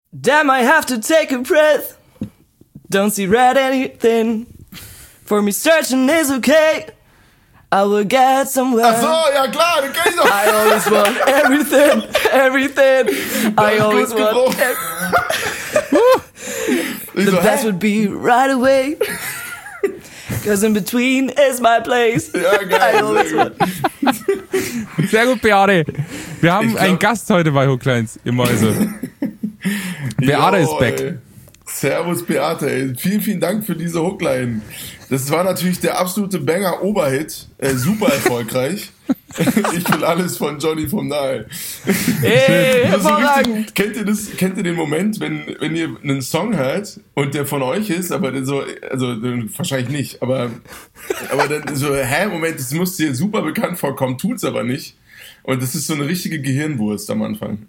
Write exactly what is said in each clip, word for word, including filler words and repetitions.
Damn, I have to take a breath. Don't see red anything. For me searching is okay. I will get somewhere. Ach so, ja klar, den kenn ich doch. I always want everything, everything. I always want everything. The so, best hä? would be right away. Cause in between is my place. Ja, geil. I always want. Sehr gut, Beate. Wir haben glaub- einen Gast heute bei Hooklines im Mäuse. Beate Jo, ist back. ey. Servus Beate, ey. Vielen, vielen Dank für diese Hookline. Das war natürlich der absolute Banger-Oberhit. Äh, super erfolgreich. Ich will alles von Johnny vom Dahl. Hey, Das ist so hervorragend. richtig, kennt ihr das, kennt ihr den Moment, wenn, wenn ihr einen Song hört und der von euch ist, aber der so, also wahrscheinlich nicht, aber, aber dann so, hä, Moment, das muss dir super bekannt vorkommen, tut's aber nicht. Und das ist so eine richtige Gehirnwurst am Anfang.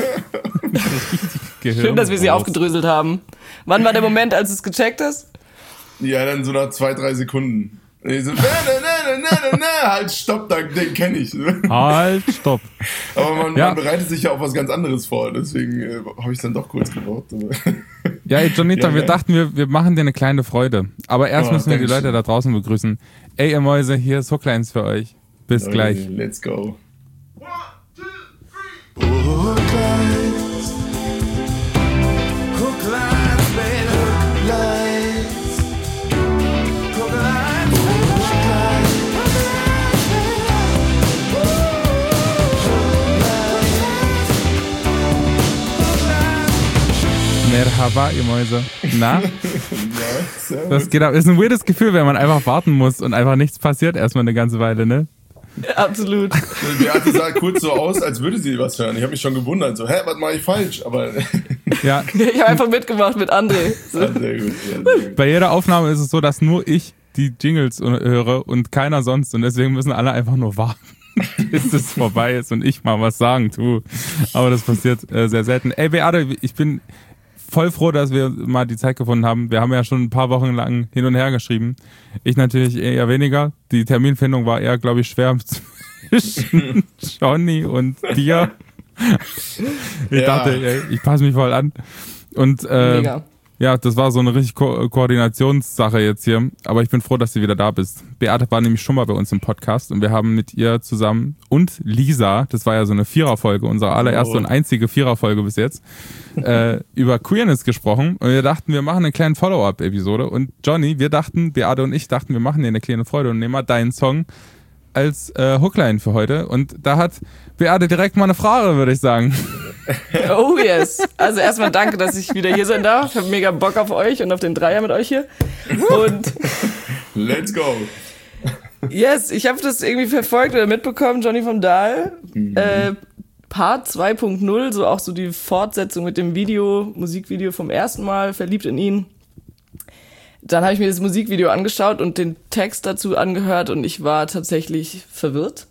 Schön, dass wir sie aufgedröselt haben. Wann war der Moment, als du es gecheckt hast? Ja, dann so nach zwei, drei Sekunden. Und ich so, na, na, na, na, na, na, halt, stopp, den kenne ich. Halt, stopp. Aber man, Ja. man bereitet sich ja auf was ganz anderes vor, deswegen äh, habe ich es dann doch kurz gebraucht. Ja, ey, Jonita, Ja, wir geil. dachten, wir, wir machen dir eine kleine Freude. Aber erst Oh, müssen wir die Dankeschön. Leute da draußen begrüßen. Ey, ihr Mäuse, hier ist Hooklines für euch. Bis gleich. Let's go. Merhaba, ihr Mäuse. Na, Ja, servus. das geht ab. Ist ein weirdes Gefühl, wenn man einfach warten muss und einfach nichts passiert erstmal eine ganze Weile, ne? Absolut. Beate sah kurz so aus, als würde sie was hören. Ich habe mich schon gewundert, so, hä, was mache ich falsch? Aber Ja, Ich habe einfach mitgemacht mit André. So. ja, sehr gut. Ja, sehr gut. bei jeder Aufnahme ist es so, dass nur ich die Jingles höre und keiner sonst. Und deswegen müssen alle einfach nur warten, bis es vorbei ist und ich mal was sagen tue. Aber das passiert äh, sehr selten. Ey, Beate, ich bin voll froh, dass wir mal die Zeit gefunden haben. Wir haben ja schon ein paar Wochen lang hin und her geschrieben. Ich natürlich eher weniger. Die Terminfindung war eher, glaube ich, schwer zwischen Johnny und dir. Ich Ja. dachte, ey, ich passe mich voll an. Und äh, Mega. ja, das war so eine richtig Ko- Koordinationssache jetzt hier. Aber ich bin froh, dass du wieder da bist. Beate war nämlich schon mal bei uns im Podcast und wir haben mit ihr zusammen und Lisa, das war ja so eine Viererfolge, unsere allererste Oh. und einzige Viererfolge bis jetzt, äh, über Queerness gesprochen. Und wir dachten, wir machen eine kleine Follow-up-Episode. Und Johnny, wir dachten, Beate und ich dachten, wir machen dir eine kleine Freude und nehmen mal deinen Song als äh, Hookline für heute. Und da hat Beate direkt mal eine Frage, würde ich sagen. Oh yes. Also erstmal danke, dass ich wieder hier sein darf. Ich habe mega Bock auf euch und auf den Dreier mit euch hier. Und Let's go. yes, ich habe das irgendwie verfolgt oder mitbekommen, Johnny vom Dahl. Äh, Part zwei Punkt null, so auch so die Fortsetzung mit dem Video, Musikvideo vom ersten Mal, Verliebt in ihn. Dann habe ich mir das Musikvideo angeschaut und den Text dazu angehört und ich war tatsächlich verwirrt.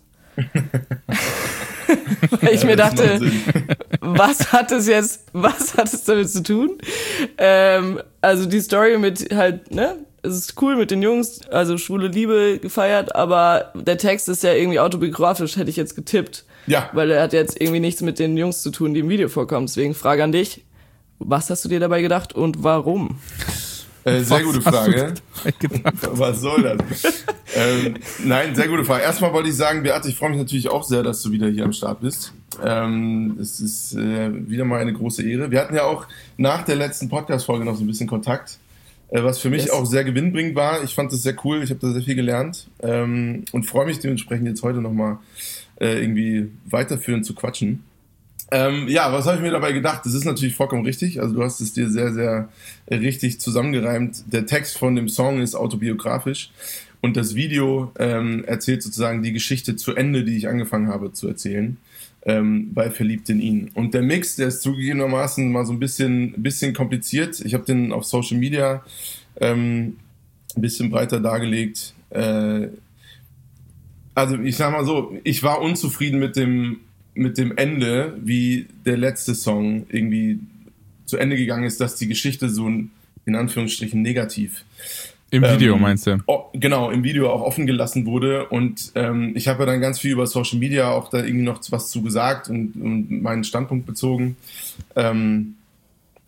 Weil ich mir das macht dachte, Sinn. was hat es jetzt, was hat es damit zu tun? Ähm, also die Story mit halt, ne, es ist cool mit den Jungs, also schwule Liebe gefeiert, aber der Text ist ja irgendwie autobiografisch, hätte ich jetzt getippt. Ja. Weil er hat jetzt irgendwie nichts mit den Jungs zu tun, die im Video vorkommen. Deswegen Frage an dich, was hast du dir dabei gedacht und warum? Äh, sehr gute Was hast du Frage. gedacht? Was soll das? ähm, nein, sehr gute Frage. Erstmal wollte ich sagen, Beate, ich freue mich natürlich auch sehr, dass du wieder hier am Start bist. Ähm, es ist äh, wieder mal eine große Ehre. Wir hatten ja auch nach der letzten Podcast-Folge noch so ein bisschen Kontakt, äh, was für mich Yes. auch sehr gewinnbringend war. Ich fand das sehr cool, ich habe da sehr viel gelernt ähm, und freue mich dementsprechend jetzt heute nochmal äh, irgendwie weiterführend zu quatschen. Ähm, ja, was habe ich mir dabei gedacht? Das ist natürlich vollkommen richtig. Also du hast es dir sehr, sehr äh, richtig zusammengereimt. Der Text von dem Song ist autobiografisch und das Video ähm, erzählt sozusagen die Geschichte zu Ende, die ich angefangen habe zu erzählen, ähm, bei Verliebt in ihn. Und der Mix, der ist zugegebenermaßen mal so ein bisschen, bisschen kompliziert. Ich habe den auf Social Media ähm, ein bisschen breiter dargelegt. Äh, also ich sag mal so, ich war unzufrieden mit dem mit dem Ende, wie der letzte Song irgendwie zu Ende gegangen ist, dass die Geschichte so in Anführungsstrichen negativ Im Video ähm, meinst du? Oh, genau, im Video auch offen gelassen wurde und ähm, ich habe ja dann ganz viel über Social Media auch da irgendwie noch was zu gesagt und, und meinen Standpunkt bezogen. Ähm,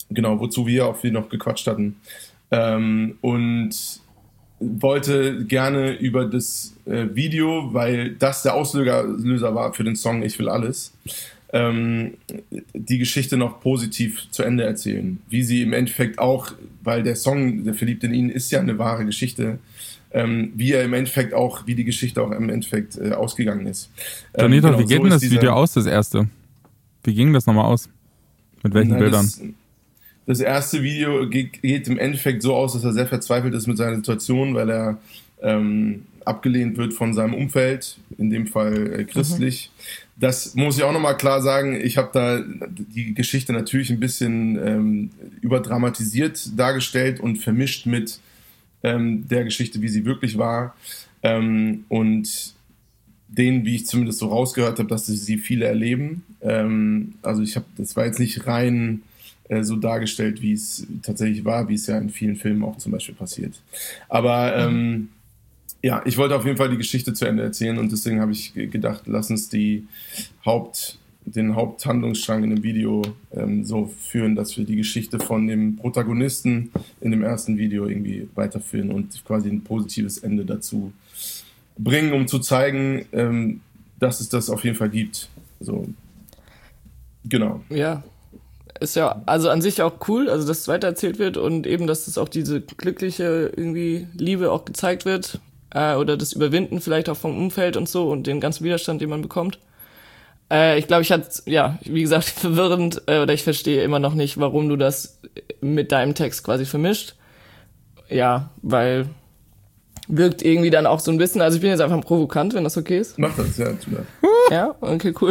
genau, wozu wir auch viel noch gequatscht hatten. Ähm, und wollte gerne über das äh, Video, weil das der Auslöser Löser war für den Song Ich will alles, ähm, die Geschichte noch positiv zu Ende erzählen. Wie sie im Endeffekt auch, weil der Song, der Verliebt in ihn, ist ja eine wahre Geschichte, ähm, wie er im Endeffekt auch, wie die Geschichte auch im Endeffekt äh, ausgegangen ist. Ähm, Janito, genau, wie geht so denn das dieser, Video aus, das erste? Wie ging das nochmal aus? Mit welchen na, Bildern? Das, das erste Video geht, geht im Endeffekt so aus, dass er sehr verzweifelt ist mit seiner Situation, weil er ähm, abgelehnt wird von seinem Umfeld, in dem Fall äh, christlich. Mhm. Das muss ich auch nochmal klar sagen, ich habe da die Geschichte natürlich ein bisschen ähm, überdramatisiert dargestellt und vermischt mit ähm, der Geschichte, wie sie wirklich war. Ähm, und denen, wie ich zumindest so rausgehört habe, dass sie viele erleben. Ähm, also ich habe, das war jetzt nicht rein äh, so dargestellt, wie es tatsächlich war, wie es ja in vielen Filmen auch zum Beispiel passiert. Aber ähm, mhm. ja, ich wollte auf jeden Fall die Geschichte zu Ende erzählen und deswegen habe ich gedacht, lass uns die Haupt, den Haupthandlungsstrang in dem Video ähm, so führen, dass wir die Geschichte von dem Protagonisten in dem ersten Video irgendwie weiterführen und quasi ein positives Ende dazu bringen, um zu zeigen, ähm, dass es das auf jeden Fall gibt. So, genau. Ja, ist ja also an sich auch cool, also dass es weitererzählt wird und eben, dass es auch diese glückliche irgendwie Liebe auch gezeigt wird äh, oder das Überwinden vielleicht auch vom Umfeld und so und den ganzen Widerstand, den man bekommt. Äh, ich glaube, ich hatte, ja, wie gesagt, verwirrend äh, oder ich verstehe immer noch nicht, warum du das mit deinem Text quasi vermischt. Ja, weil wirkt irgendwie dann auch so ein bisschen, also ich bin jetzt einfach provokant, wenn das okay ist. Mach das, ja. Tut mir. Ja, okay, cool.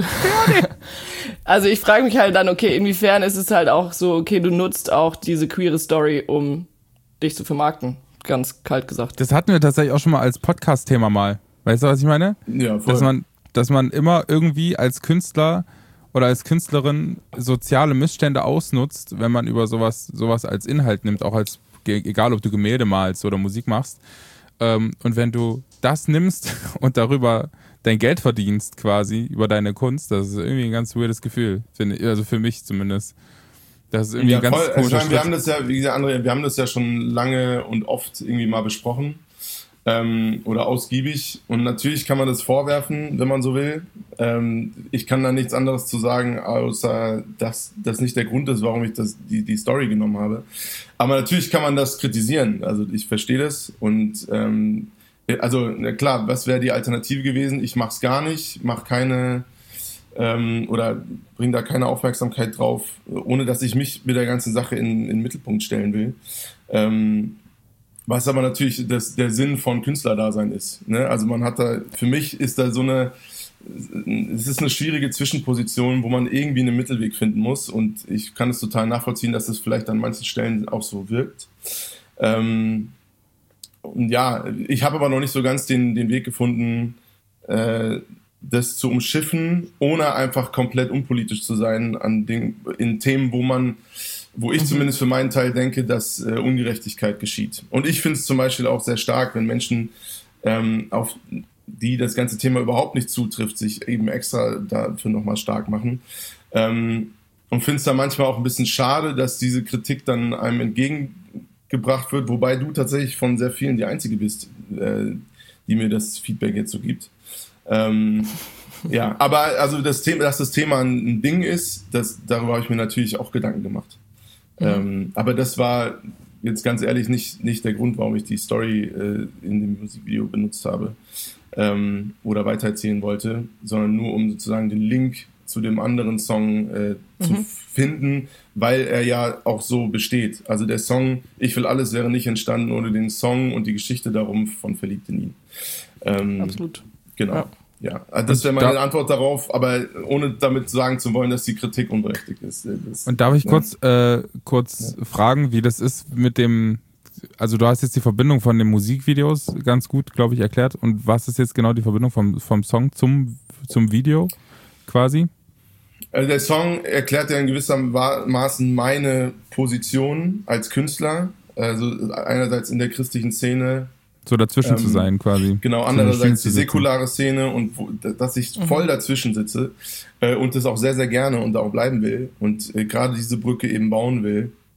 Also ich frage mich halt dann, okay, inwiefern ist es halt auch so, okay, du nutzt auch diese queere Story, um dich zu vermarkten, ganz kalt gesagt. Das hatten wir tatsächlich auch schon mal als Podcast-Thema mal. Weißt du, was ich meine? Ja, voll. Dass man, dass man immer irgendwie als Künstler oder als Künstlerin soziale Missstände ausnutzt, wenn man über sowas, sowas als Inhalt nimmt, auch als, egal ob du Gemälde malst oder Musik machst. Ähm, und wenn du das nimmst und darüber dein Geld verdienst quasi, über deine Kunst, das ist irgendwie ein ganz weirdes Gefühl, finde ich, also für mich zumindest. Das ist irgendwie ja, ein ganz voll. komischer Also, wir haben das ja, wie gesagt, André, wir haben das ja schon lange und oft irgendwie mal besprochen ähm, oder ausgiebig und natürlich kann man das vorwerfen, wenn man so will. Ähm, ich kann da nichts anderes zu sagen, außer dass das nicht der Grund ist, warum ich das, die, die Story genommen habe. Aber natürlich kann man das kritisieren, also ich verstehe das und ähm, also na klar, was wäre die Alternative gewesen? Ich mach's gar nicht, mach keine ähm, oder bring da keine Aufmerksamkeit drauf, ohne dass ich mich mit der ganzen Sache in, in den Mittelpunkt stellen will. Ähm, was aber natürlich das, der Sinn von Künstlerdasein ist. Ne? Also man hat da, für mich ist da so eine, es ist eine schwierige Zwischenposition, wo man irgendwie einen Mittelweg finden muss und ich kann es total nachvollziehen, dass es vielleicht an manchen Stellen auch so wirkt. Ähm, und ja, ich habe aber noch nicht so ganz den, den Weg gefunden, äh, das zu umschiffen, ohne einfach komplett unpolitisch zu sein an den, in Themen, wo man, wo ich mhm. zumindest für meinen Teil denke, dass äh, Ungerechtigkeit geschieht. Und ich finde es zum Beispiel auch sehr stark, wenn Menschen, ähm, auf die das ganze Thema überhaupt nicht zutrifft, sich eben extra dafür nochmal stark machen. Ähm, und finde es da manchmal auch ein bisschen schade, dass diese Kritik dann einem entgegengebracht wird, wobei du tatsächlich von sehr vielen die Einzige bist, äh, die mir das Feedback jetzt so gibt. Ähm, ja, aber also das Thema, dass das Thema ein Ding ist, das, darüber habe ich mir natürlich auch Gedanken gemacht. Mhm. Ähm, aber das war jetzt ganz ehrlich nicht, nicht der Grund, warum ich die Story äh, in dem Musikvideo benutzt habe ähm, oder weitererzählen wollte, sondern nur um sozusagen den Link zu dem anderen Song äh, mhm. zu finden, weil er ja auch so besteht. Also der Song Ich will alles wäre nicht entstanden ohne den Song und die Geschichte darum von Verliebt in ihn. Ähm, Absolut. Genau. Ja. Ja, also das wäre meine da- Antwort darauf, aber ohne damit sagen zu wollen, dass die Kritik unberechtigt ist. Das, und darf ich ja. kurz, äh, kurz ja. fragen, wie das ist mit dem, also du hast jetzt die Verbindung von den Musikvideos ganz gut, glaube ich, erklärt. Und was ist jetzt genau die Verbindung vom, vom Song zum, zum Video quasi? Also der Song erklärt ja in gewissermaßen meine Position als Künstler. Also einerseits in der christlichen Szene, so dazwischen ähm, zu sein quasi. Genau, andererseits die säkulare Szene und wo, dass ich mhm. voll dazwischen sitze äh, und das auch sehr, sehr gerne und auch bleiben will und äh, gerade diese Brücke eben bauen will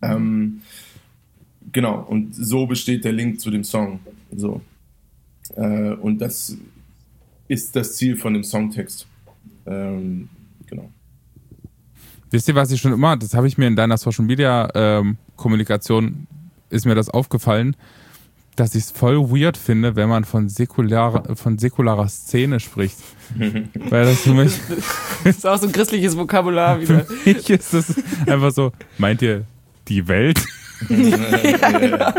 Ähm, genau, und so besteht der Link zu dem Song. So. Äh, und das ist das Ziel von dem Songtext. Ähm, genau. Wisst ihr, was ich schon immer, das habe ich mir in deiner Social Media ähm, Kommunikation, ist mir das aufgefallen, dass ich es voll weird finde, wenn man von säkularer, von säkularer Szene spricht. Weil das für mich... Das ist auch so ein christliches Vokabular wieder. Für mich ist das einfach so, meint ihr die Welt? Ja, genau.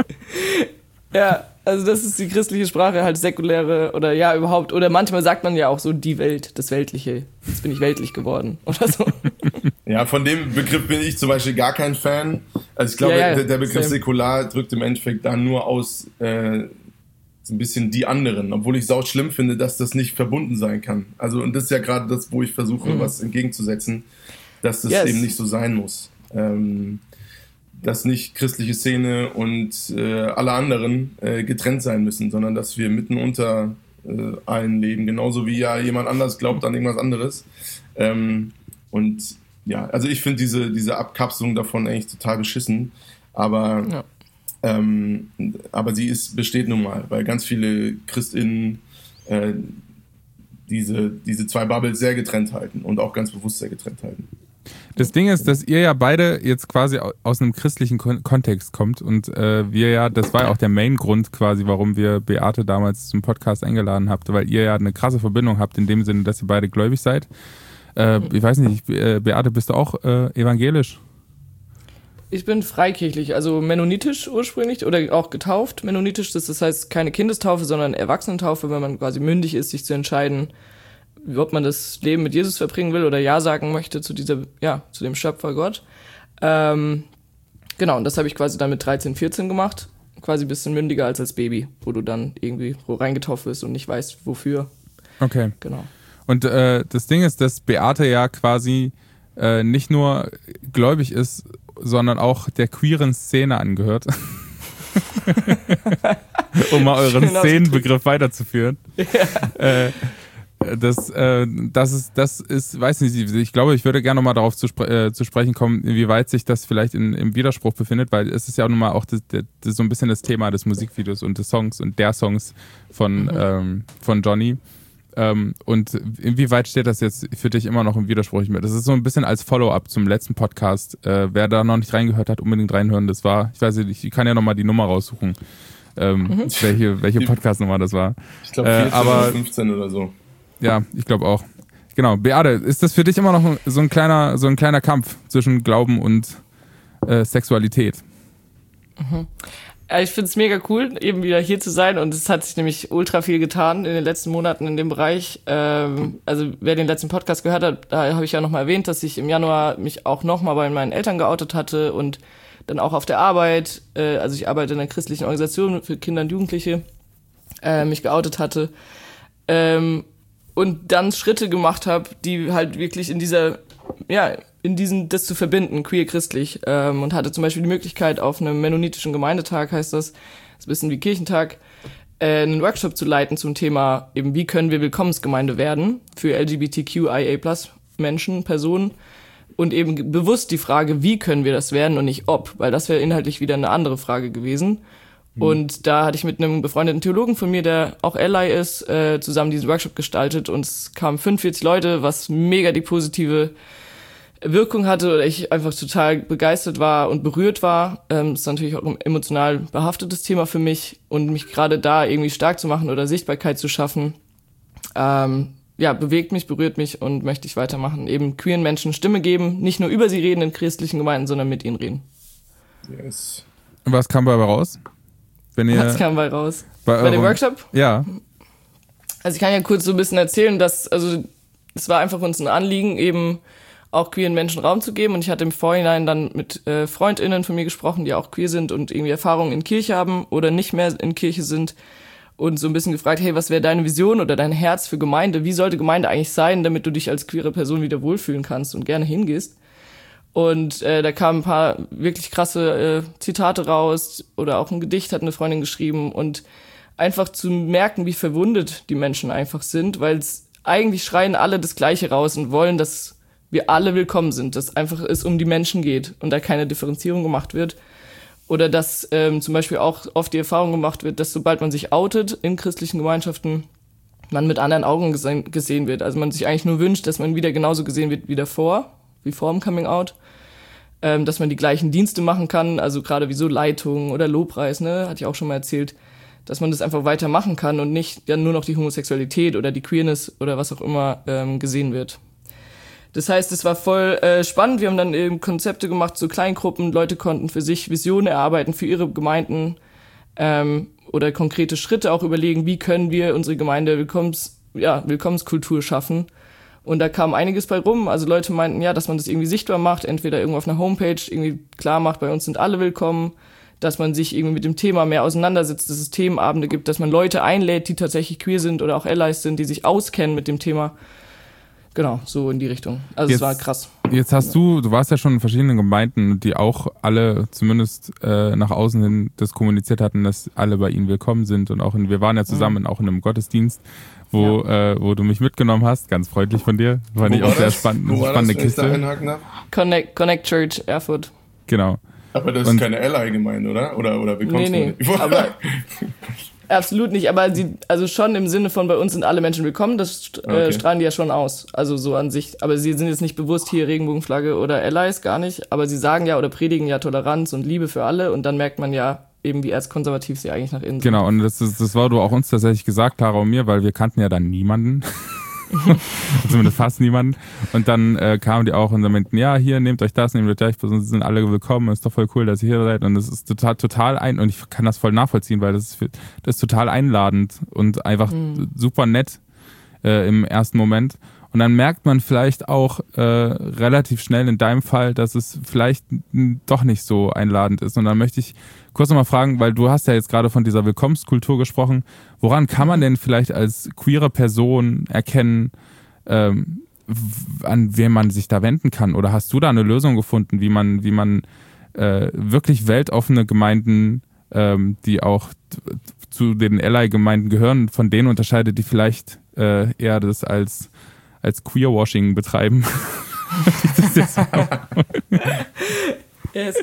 Ja, also das ist die christliche Sprache, halt säkuläre oder ja überhaupt, oder manchmal sagt man ja auch so die Welt, das Weltliche. Jetzt bin ich weltlich geworden oder so. Ja, von dem Begriff bin ich zum Beispiel gar kein Fan. Also ich glaube, ja, ja, der, der Begriff same. säkular drückt im Endeffekt da nur aus äh, so ein bisschen die anderen, obwohl ich es auch schlimm finde, dass das nicht verbunden sein kann. Also und das ist ja gerade das, wo ich versuche, mhm. was entgegenzusetzen, dass das yes. eben nicht so sein muss. Ähm, dass nicht christliche Szene und äh, alle anderen äh, getrennt sein müssen, sondern dass wir mitten unter äh, allen leben, genauso wie ja jemand anders glaubt an irgendwas anderes. Ähm, und ja, also ich finde diese, diese Abkapselung davon eigentlich total beschissen, aber, ja. ähm, aber sie ist, besteht nun mal, weil ganz viele ChristInnen äh, diese, diese zwei Bubbles sehr getrennt halten und auch ganz bewusst sehr getrennt halten. Das Ding ist, dass ihr ja beide jetzt quasi aus einem christlichen Kon- Kontext kommt und äh, wir ja, das war ja auch der Main-Grund quasi, warum wir Beate damals zum Podcast eingeladen habt, weil ihr ja eine krasse Verbindung habt in dem Sinne, dass ihr beide gläubig seid. Äh, ich weiß nicht, äh, Beate, bist du auch äh, evangelisch? Ich bin freikirchlich, also mennonitisch ursprünglich oder auch getauft. Mennonitisch, das, das heißt keine Kindestaufe, sondern Erwachsenentaufe, wenn man quasi mündig ist, sich zu entscheiden, ob man das Leben mit Jesus verbringen will oder Ja sagen möchte zu dieser, ja, zu dem Schöpfer Gott. Ähm, genau, und das habe ich quasi dann mit dreizehn, vierzehn gemacht. Quasi ein bisschen mündiger als als Baby, wo du dann irgendwie wo reingetauft wirst und nicht weißt, wofür. Okay. Genau. Und äh, das Ding ist, dass Beate ja quasi äh, nicht nur gläubig ist, sondern auch der queeren Szene angehört. Um mal euren Schön Szenenbegriff weiterzuführen. Ja. Äh, Das, äh, das ist, das ist, weiß nicht, ich glaube, ich würde gerne nochmal darauf zu, spre- äh, zu sprechen kommen, inwieweit sich das vielleicht in, im Widerspruch befindet, weil es ist ja auch nun mal auch das, das, das so ein bisschen das Thema des Musikvideos und des Songs und der Songs von, mhm. ähm, von Johnny. Ähm, und inwieweit steht das jetzt für dich immer noch im Widerspruch? Das ist so ein bisschen als Follow-up zum letzten Podcast. Äh, wer da noch nicht reingehört hat, unbedingt reinhören. Das war, ich weiß nicht, ich kann ja nochmal die Nummer raussuchen, ähm, mhm. welche, welche Podcast-Nummer das war. Ich glaube vierzehn äh, aber, oder fünfzehn oder so. Ja, ich glaube auch. Genau. Beate, ist das für dich immer noch so ein kleiner, so ein kleiner Kampf zwischen Glauben und äh, Sexualität? Mhm. Ja, ich finde es mega cool, eben wieder hier zu sein und es hat sich nämlich ultra viel getan in den letzten Monaten in dem Bereich. Ähm, also wer den letzten Podcast gehört hat, da habe ich ja nochmal erwähnt, dass ich im Januar mich auch nochmal bei meinen Eltern geoutet hatte und dann auch auf der Arbeit, äh, also ich arbeite in einer christlichen Organisation für Kinder und Jugendliche, äh, mich geoutet hatte. Ähm, und dann Schritte gemacht habe, die halt wirklich in dieser, ja, in diesen, das zu verbinden, queer-christlich, ähm, und hatte zum Beispiel die Möglichkeit, auf einem mennonitischen Gemeindetag, heißt das, das ist ein bisschen wie Kirchentag, äh, einen Workshop zu leiten zum Thema, eben, wie können wir Willkommensgemeinde werden für L G B T Q I A plus Menschen, Personen, und eben bewusst die Frage, wie können wir das werden und nicht ob, weil das wäre inhaltlich wieder eine andere Frage gewesen. Und da hatte ich mit einem befreundeten Theologen von mir, der auch Ally ist, äh, zusammen diesen Workshop gestaltet und es kamen fünfundvierzig Leute, was mega die positive Wirkung hatte oder ich einfach total begeistert war und berührt war. Ähm, das ist natürlich auch ein emotional behaftetes Thema für mich und mich gerade da irgendwie stark zu machen oder Sichtbarkeit zu schaffen, ähm, ja, bewegt mich, berührt mich und möchte ich weitermachen. Eben queeren Menschen Stimme geben, nicht nur über sie reden in christlichen Gemeinden, sondern mit ihnen reden. Yes. Und was kam dabei raus? Wenn ihr Was kam bei raus? Bei, bei dem Workshop? Ja. Also ich kann ja kurz so ein bisschen erzählen, dass, also es war einfach uns ein Anliegen, eben auch queeren Menschen Raum zu geben und ich hatte im Vorhinein dann mit äh, FreundInnen von mir gesprochen, die auch queer sind und irgendwie Erfahrungen in Kirche haben oder nicht mehr in Kirche sind und so ein bisschen gefragt, hey, was wäre deine Vision oder dein Herz für Gemeinde? Wie sollte Gemeinde eigentlich sein, damit du dich als queere Person wieder wohlfühlen kannst und gerne hingehst? Und äh, da kamen ein paar wirklich krasse äh, Zitate raus oder auch ein Gedicht hat eine Freundin geschrieben und einfach zu merken, wie verwundet die Menschen einfach sind, weil es eigentlich schreien alle das Gleiche raus und wollen, dass wir alle willkommen sind, dass einfach es um die Menschen geht und da keine Differenzierung gemacht wird. Oder dass ähm, zum Beispiel auch oft die Erfahrung gemacht wird, dass sobald man sich outet in christlichen Gemeinschaften, man mit anderen Augen gesehen, gesehen wird. Also man sich eigentlich nur wünscht, dass man wieder genauso gesehen wird wie davor, wie vor dem Coming Out. Ähm, dass man die gleichen Dienste machen kann, also gerade wie so Leitung oder Lobpreis, ne, hatte ich auch schon mal erzählt, dass man das einfach weitermachen kann und nicht ja nur noch die Homosexualität oder die Queerness oder was auch immer ähm, gesehen wird. Das heißt, es war voll äh, spannend. Wir haben dann eben Konzepte gemacht, so Kleingruppen. Leute konnten für sich Visionen erarbeiten für ihre Gemeinden ähm, oder konkrete Schritte auch überlegen, wie können wir unsere Gemeinde Willkommens, ja, Willkommenskultur schaffen. Und da kam einiges bei rum. Also Leute meinten, ja, dass man das irgendwie sichtbar macht, entweder irgendwo auf einer Homepage irgendwie klar macht, bei uns sind alle willkommen, dass man sich irgendwie mit dem Thema mehr auseinandersetzt, dass es Themenabende gibt, dass man Leute einlädt, die tatsächlich queer sind oder auch Allies sind, die sich auskennen mit dem Thema. Genau, so in die Richtung. Also es war krass. Jetzt hast du, du warst ja schon in verschiedenen Gemeinden, die auch alle zumindest äh, nach außen hin das kommuniziert hatten, dass alle bei ihnen willkommen sind und auch in, wir waren ja zusammen mhm. auch in einem Gottesdienst, wo ja. äh, wo du mich mitgenommen hast, ganz freundlich von dir, fand ich auch sehr spannend, wo war spannende das, Kiste. Connect, Connect Church Erfurt. Genau. Aber das ist und, keine Ally-Gemeinde, oder? Oder oder willkommst nee, nee, aber absolut nicht, aber sie, also schon im Sinne von bei uns sind alle Menschen willkommen, das äh, okay. strahlen die ja schon aus, also so an sich, aber sie sind jetzt nicht bewusst hier Regenbogenflagge oder Allies, gar nicht, aber sie sagen ja oder predigen ja Toleranz und Liebe für alle und dann merkt man ja eben, wie erzkonservativ sie eigentlich nach innen sind. Genau, und das, ist, das war du auch uns tatsächlich gesagt, Clara und mir, weil wir kannten ja dann niemanden. Zumindest fast niemanden. Und dann äh, kamen die auch und dann meinten, ja, hier, nehmt euch das, nehmt euch das, sie sind alle willkommen, ist doch voll cool, dass ihr hier seid. Und das ist total, total ein, und ich kann das voll nachvollziehen, weil das ist, das ist total einladend und einfach mhm. super nett äh, im ersten Moment. Und dann merkt man vielleicht auch äh, relativ schnell in deinem Fall, dass es vielleicht doch nicht so einladend ist. Und dann möchte ich kurz nochmal fragen, weil du hast ja jetzt gerade von dieser Willkommenskultur gesprochen. Woran kann man denn vielleicht als queere Person erkennen, ähm, an wen man sich da wenden kann? Oder hast du da eine Lösung gefunden, wie man, wie man äh, wirklich weltoffene Gemeinden, ähm, die auch t- zu den Ally-Gemeinden gehören, von denen unterscheidet, die vielleicht äh, eher das als als Queerwashing betreiben? Yes.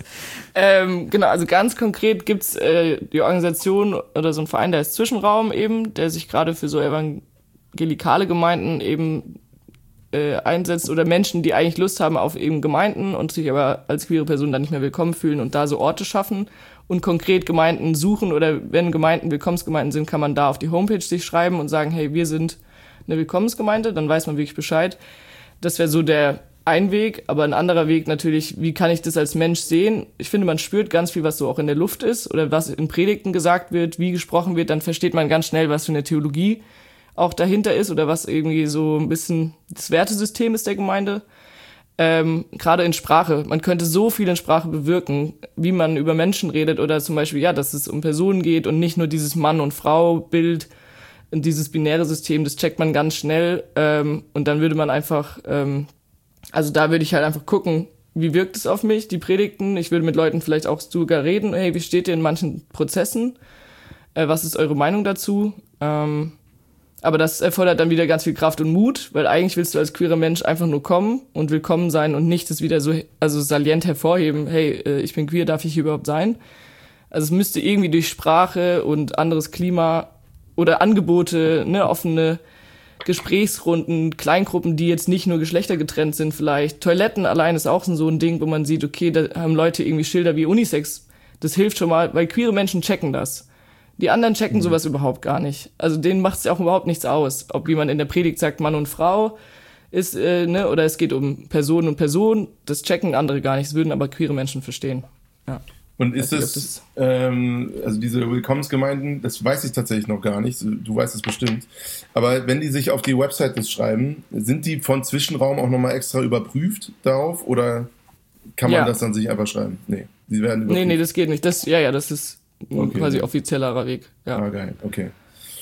Ähm, genau, also ganz konkret gibt's äh, die Organisation oder so ein Verein, der ist Zwischenraum eben, der sich gerade für so evangelikale Gemeinden eben äh, einsetzt oder Menschen, die eigentlich Lust haben auf eben Gemeinden und sich aber als queere Person dann nicht mehr willkommen fühlen und da so Orte schaffen und konkret Gemeinden suchen oder wenn Gemeinden Willkommensgemeinden sind, kann man da auf die Homepage sich schreiben und sagen, hey, wir sind eine Willkommensgemeinde, dann weiß man wirklich Bescheid. Das wäre so der ein Weg, aber ein anderer Weg natürlich, wie kann ich das als Mensch sehen? Ich finde, man spürt ganz viel, was so auch in der Luft ist oder was in Predigten gesagt wird, wie gesprochen wird, dann versteht man ganz schnell, was für eine Theologie auch dahinter ist oder was irgendwie so ein bisschen das Wertesystem ist der Gemeinde. Ähm, gerade in Sprache. Man könnte so viel in Sprache bewirken, wie man über Menschen redet oder zum Beispiel, ja, dass es um Personen geht und nicht nur dieses Mann- und Frau-Bild, dieses binäre System, das checkt man ganz schnell ähm, und dann würde man einfach, ähm, also da würde ich halt einfach gucken, wie wirkt es auf mich, die Predigten. Ich würde mit Leuten vielleicht auch sogar reden, hey, wie steht ihr in manchen Prozessen? Äh, was ist eure Meinung dazu? Ähm, aber das erfordert dann wieder ganz viel Kraft und Mut, weil eigentlich willst du als queerer Mensch einfach nur kommen und willkommen sein und nicht das wieder so also salient hervorheben, hey, äh, ich bin queer, darf ich hier überhaupt sein? Also es müsste irgendwie durch Sprache und anderes Klima oder Angebote, ne, offene Gesprächsrunden, Kleingruppen, die jetzt nicht nur geschlechtergetrennt sind vielleicht. Toiletten allein ist auch so ein Ding, wo man sieht, okay, da haben Leute irgendwie Schilder wie Unisex. Das hilft schon mal, weil queere Menschen checken das. Die anderen checken mhm. sowas überhaupt gar nicht. Also denen macht es ja auch überhaupt nichts aus, ob jemand in der Predigt sagt, Mann und Frau ist, äh, ne, oder es geht um Person und Person. Das checken andere gar nicht, das würden aber queere Menschen verstehen. Ja. Und ist es, das, ähm, also diese Willkommensgemeinden, das weiß ich tatsächlich noch gar nicht, du weißt es bestimmt, aber wenn die sich auf die Website das schreiben, sind die von Zwischenraum auch nochmal extra überprüft darauf oder kann man ja. das dann sich einfach schreiben? Nee, die werden überprüft. Nee, nee, das geht nicht. Das, ja, ja, das ist ein okay. quasi offizieller Weg. Ja. Ah, geil, okay.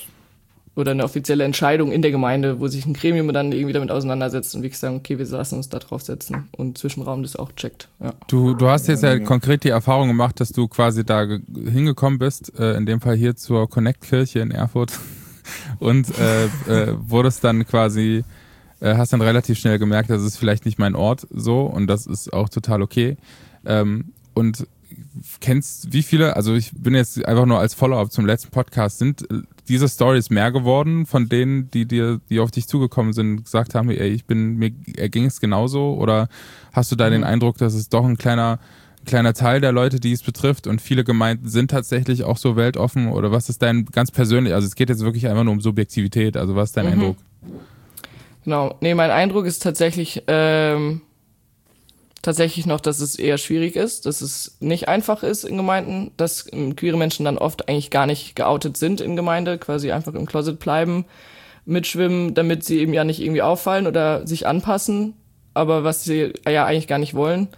Oder eine offizielle Entscheidung in der Gemeinde, wo sich ein Gremium dann irgendwie damit auseinandersetzt und wirklich sagen, okay, wir lassen uns da drauf setzen und Zwischenraum das auch checkt. Ja. Du, du hast jetzt ja, ja konkret die Erfahrung gemacht, dass du quasi da ge- hingekommen bist, äh, in dem Fall hier zur Connect-Kirche in Erfurt und äh, äh, wurdest dann quasi äh, hast dann relativ schnell gemerkt, das ist vielleicht nicht mein Ort so und das ist auch total okay. Ähm, und kennst wie viele, also ich bin jetzt einfach nur als Follow-up zum letzten Podcast, sind diese Stories mehr geworden von denen, die dir, die auf dich zugekommen sind, gesagt haben, ey, ich bin, mir ging es genauso, oder hast du da mhm. den Eindruck, dass es doch ein kleiner, kleiner Teil der Leute, die es betrifft und viele Gemeinden sind tatsächlich auch so weltoffen, oder was ist dein ganz persönlich, also es geht jetzt wirklich einfach nur um Subjektivität, also was ist dein mhm. Eindruck? Genau, nee, mein Eindruck ist tatsächlich, ähm, tatsächlich noch, dass es eher schwierig ist, dass es nicht einfach ist in Gemeinden, dass queere Menschen dann oft eigentlich gar nicht geoutet sind in Gemeinde, quasi einfach im Closet bleiben, mitschwimmen, damit sie eben ja nicht irgendwie auffallen oder sich anpassen, aber was sie ja eigentlich gar nicht wollen,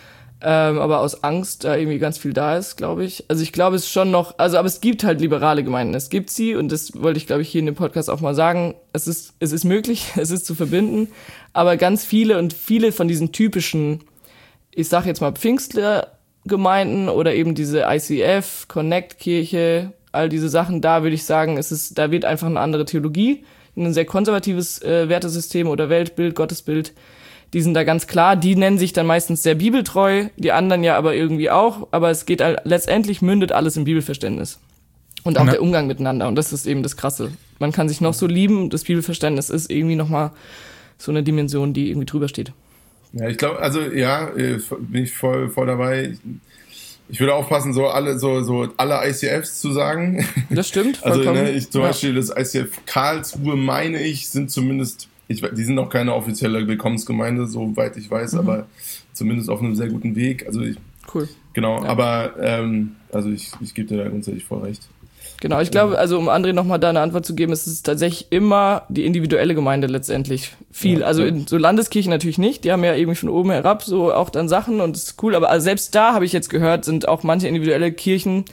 ähm, aber aus Angst da irgendwie ganz viel da ist, glaube ich. Also ich glaube, es ist schon noch, also aber es gibt halt liberale Gemeinden, es gibt sie und das wollte ich, glaube ich, hier in dem Podcast auch mal sagen, es ist, es ist möglich, es ist zu verbinden, aber ganz viele und viele von diesen typischen, ich sag jetzt mal Pfingstlergemeinden oder eben diese I C F, Connect-Kirche, all diese Sachen, da würde ich sagen, es ist, da wird einfach eine andere Theologie, ein sehr konservatives äh, Wertesystem oder Weltbild, Gottesbild, die sind da ganz klar, die nennen sich dann meistens sehr bibeltreu, die anderen ja aber irgendwie auch, aber es geht halt, letztendlich mündet alles im Bibelverständnis und auch ja. der Umgang miteinander und das ist eben das Krasse. Man kann sich noch so lieben, das Bibelverständnis ist irgendwie nochmal so eine Dimension, die irgendwie drüber steht. Ja, ich glaube, also ja, bin ich voll, voll dabei. Ich würde aufpassen, so alle, so, so alle I C Fs zu sagen. Das stimmt. Also ne, ich zum ja. Beispiel das I C F Karlsruhe, meine ich, sind zumindest, ich, die sind auch keine offizielle Willkommensgemeinde, soweit ich weiß, mhm. aber zumindest auf einem sehr guten Weg. Also ich, cool. Genau, ja. aber ähm, also ich, ich gebe dir da grundsätzlich voll recht. Genau, ich glaube, also um André nochmal da eine Antwort zu geben, ist es tatsächlich immer die individuelle Gemeinde letztendlich viel. Ja, also in so Landeskirchen natürlich nicht, die haben ja irgendwie von oben herab so auch dann Sachen und das ist cool, aber also selbst da habe ich jetzt gehört, sind auch manche individuelle Kirchen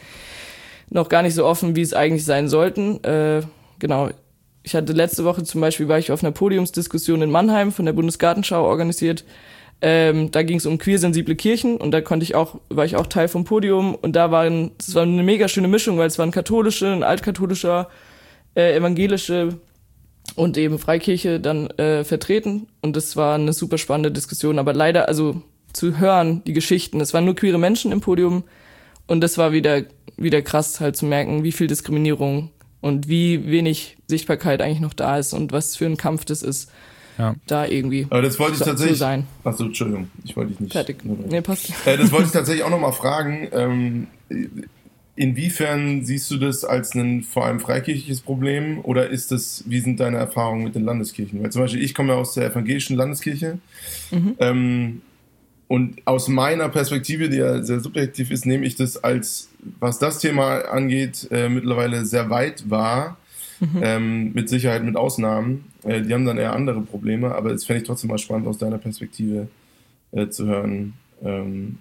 noch gar nicht so offen, wie es eigentlich sein sollten. Äh, genau, ich hatte letzte Woche zum Beispiel, war ich auf einer Podiumsdiskussion in Mannheim von der Bundesgartenschau organisiert. Ähm, da ging es um queersensible Kirchen und da konnte ich auch, war ich auch Teil vom Podium und da waren, es war eine mega schöne Mischung, weil es waren katholische, ein altkatholischer, äh, evangelische und eben Freikirche dann äh, vertreten und das war eine super spannende Diskussion, aber leider, also zu hören, die Geschichten, es waren nur queere Menschen im Podium und das war wieder, wieder krass halt zu merken, wie viel Diskriminierung und wie wenig Sichtbarkeit eigentlich noch da ist und was für ein Kampf das ist. Ja. Da irgendwie Aber das wollte ich tatsächlich, zu sein. Achso, Entschuldigung, ich wollte dich nicht. Fertig. Nee, passt. Äh, das wollte ich tatsächlich auch nochmal fragen. Ähm, inwiefern siehst du das als ein vor allem freikirchliches Problem oder ist das, wie sind deine Erfahrungen mit den Landeskirchen? Weil zum Beispiel ich komme ja aus der evangelischen Landeskirche mhm. ähm, und aus meiner Perspektive, die ja sehr subjektiv ist, nehme ich das als, was das Thema angeht, äh, mittlerweile sehr weit war. Mhm. Ähm, mit Sicherheit mit Ausnahmen. Äh, die haben dann eher andere Probleme, aber es fände ich trotzdem mal spannend, aus deiner Perspektive äh, zu hören. Ähm,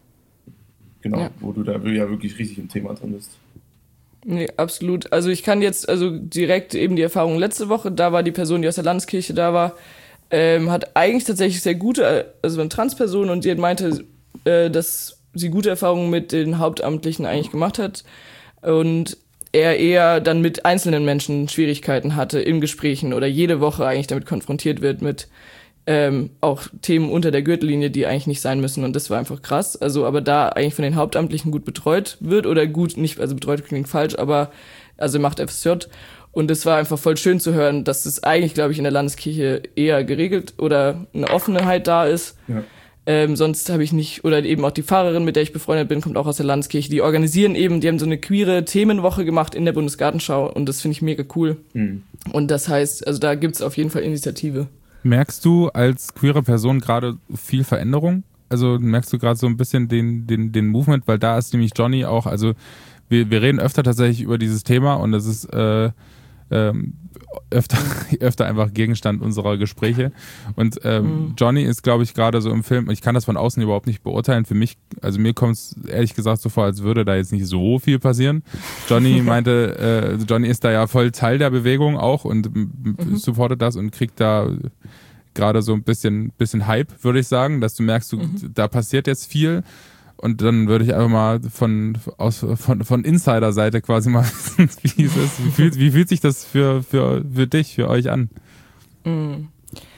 genau, ja. wo du da ja wirklich richtig im Thema drin bist. Nee, absolut. Also ich kann jetzt, also direkt eben die Erfahrung letzte Woche, da war die Person, die aus der Landeskirche da war, ähm, hat eigentlich tatsächlich sehr gute, also eine Transperson und die meinte, äh, dass sie gute Erfahrungen mit den Hauptamtlichen eigentlich gemacht hat und er eher dann mit einzelnen Menschen Schwierigkeiten hatte in Gesprächen oder jede Woche eigentlich damit konfrontiert wird mit ähm, auch Themen unter der Gürtellinie, die eigentlich nicht sein müssen und das war einfach krass. Also aber da eigentlich von den Hauptamtlichen gut betreut wird oder gut, nicht, also betreut klingt falsch, aber also macht F S J und es war einfach voll schön zu hören, dass es eigentlich, glaube ich, in der Landeskirche eher geregelt oder eine Offenheit da ist. Ja. Ähm, sonst habe ich nicht, oder eben auch die Pfarrerin, mit der ich befreundet bin, kommt auch aus der Landeskirche. Die organisieren eben, die haben so eine queere Themenwoche gemacht in der Bundesgartenschau und das finde ich mega cool. Mhm. Und das heißt, also da gibt's auf jeden Fall Initiative. Merkst du als queere Person gerade viel Veränderung? Also merkst du gerade so ein bisschen den, den, den Movement, weil da ist nämlich Johnny auch, also wir, wir reden öfter tatsächlich über dieses Thema und das ist äh, ähm, öfter, öfter einfach Gegenstand unserer Gespräche. Und ähm, mhm. Johnny ist, glaube ich, gerade so im Film, ich kann das von außen überhaupt nicht beurteilen. Für mich, also mir kommt es ehrlich gesagt so vor, als würde da jetzt nicht so viel passieren. Johnny meinte, äh, Johnny ist da ja voll Teil der Bewegung auch und mhm. supportet das und kriegt da gerade so ein bisschen, bisschen Hype, würde ich sagen, dass du merkst, du, mhm. da passiert jetzt viel. Und dann würde ich einfach mal von, aus, von, von Insider-Seite quasi mal wissen, wie es ist. Wie fühlt, wie fühlt sich das für, für, für dich, für euch an?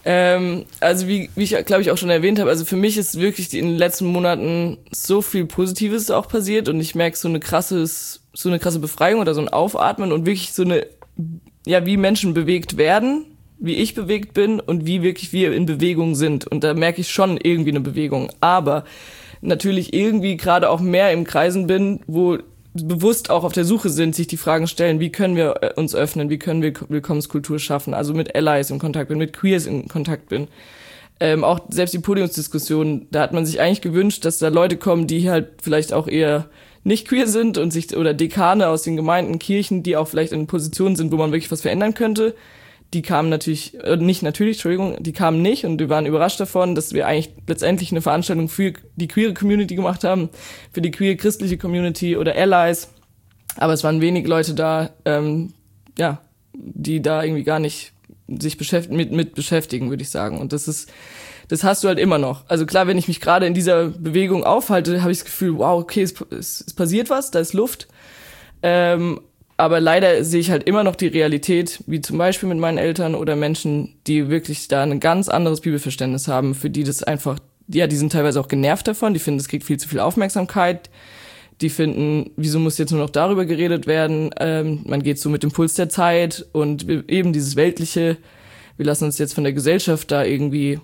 Ähm, also wie, wie ich glaube ich auch schon erwähnt habe, also für mich ist wirklich in den letzten Monaten so viel Positives auch passiert und ich merke so eine krasses, so eine krasse Befreiung oder so ein Aufatmen und wirklich so eine, ja, wie Menschen bewegt werden, wie ich bewegt bin und wie wirklich wir in Bewegung sind. Und da merke ich schon irgendwie eine Bewegung. Aber natürlich irgendwie gerade auch mehr im Kreisen bin, wo bewusst auch auf der Suche sind, sich die Fragen stellen, wie können wir uns öffnen, wie können wir Willkommenskultur schaffen, also mit Allies in Kontakt bin, mit Queers in Kontakt bin. Ähm, auch selbst die Podiumsdiskussion, da hat man sich eigentlich gewünscht, dass da Leute kommen, die halt vielleicht auch eher nicht queer sind und sich, oder Dekane aus den Gemeinden, Kirchen, die auch vielleicht in Positionen sind, wo man wirklich was verändern könnte. Die kamen natürlich, äh, nicht natürlich, Entschuldigung, die kamen nicht und wir waren überrascht davon, dass wir eigentlich letztendlich eine Veranstaltung für die queere Community gemacht haben, für die queere christliche Community oder Allies. Aber es waren wenig Leute da, ähm, ja, die da irgendwie gar nicht sich beschäftigen, mit, mit beschäftigen, würde ich sagen. Und das ist, das hast du halt immer noch. Also klar, wenn ich mich gerade in dieser Bewegung aufhalte, habe ich das Gefühl, wow, okay, es, es, es passiert was, da ist Luft. Ähm, Aber leider sehe ich halt immer noch die Realität, wie zum Beispiel mit meinen Eltern oder Menschen, die wirklich da ein ganz anderes Bibelverständnis haben, für die das einfach, ja, die sind teilweise auch genervt davon, die finden, es kriegt viel zu viel Aufmerksamkeit, die finden, wieso muss jetzt nur noch darüber geredet werden, ähm, man geht so mit dem Puls der Zeit und eben dieses Weltliche, wir lassen uns jetzt von der Gesellschaft da irgendwie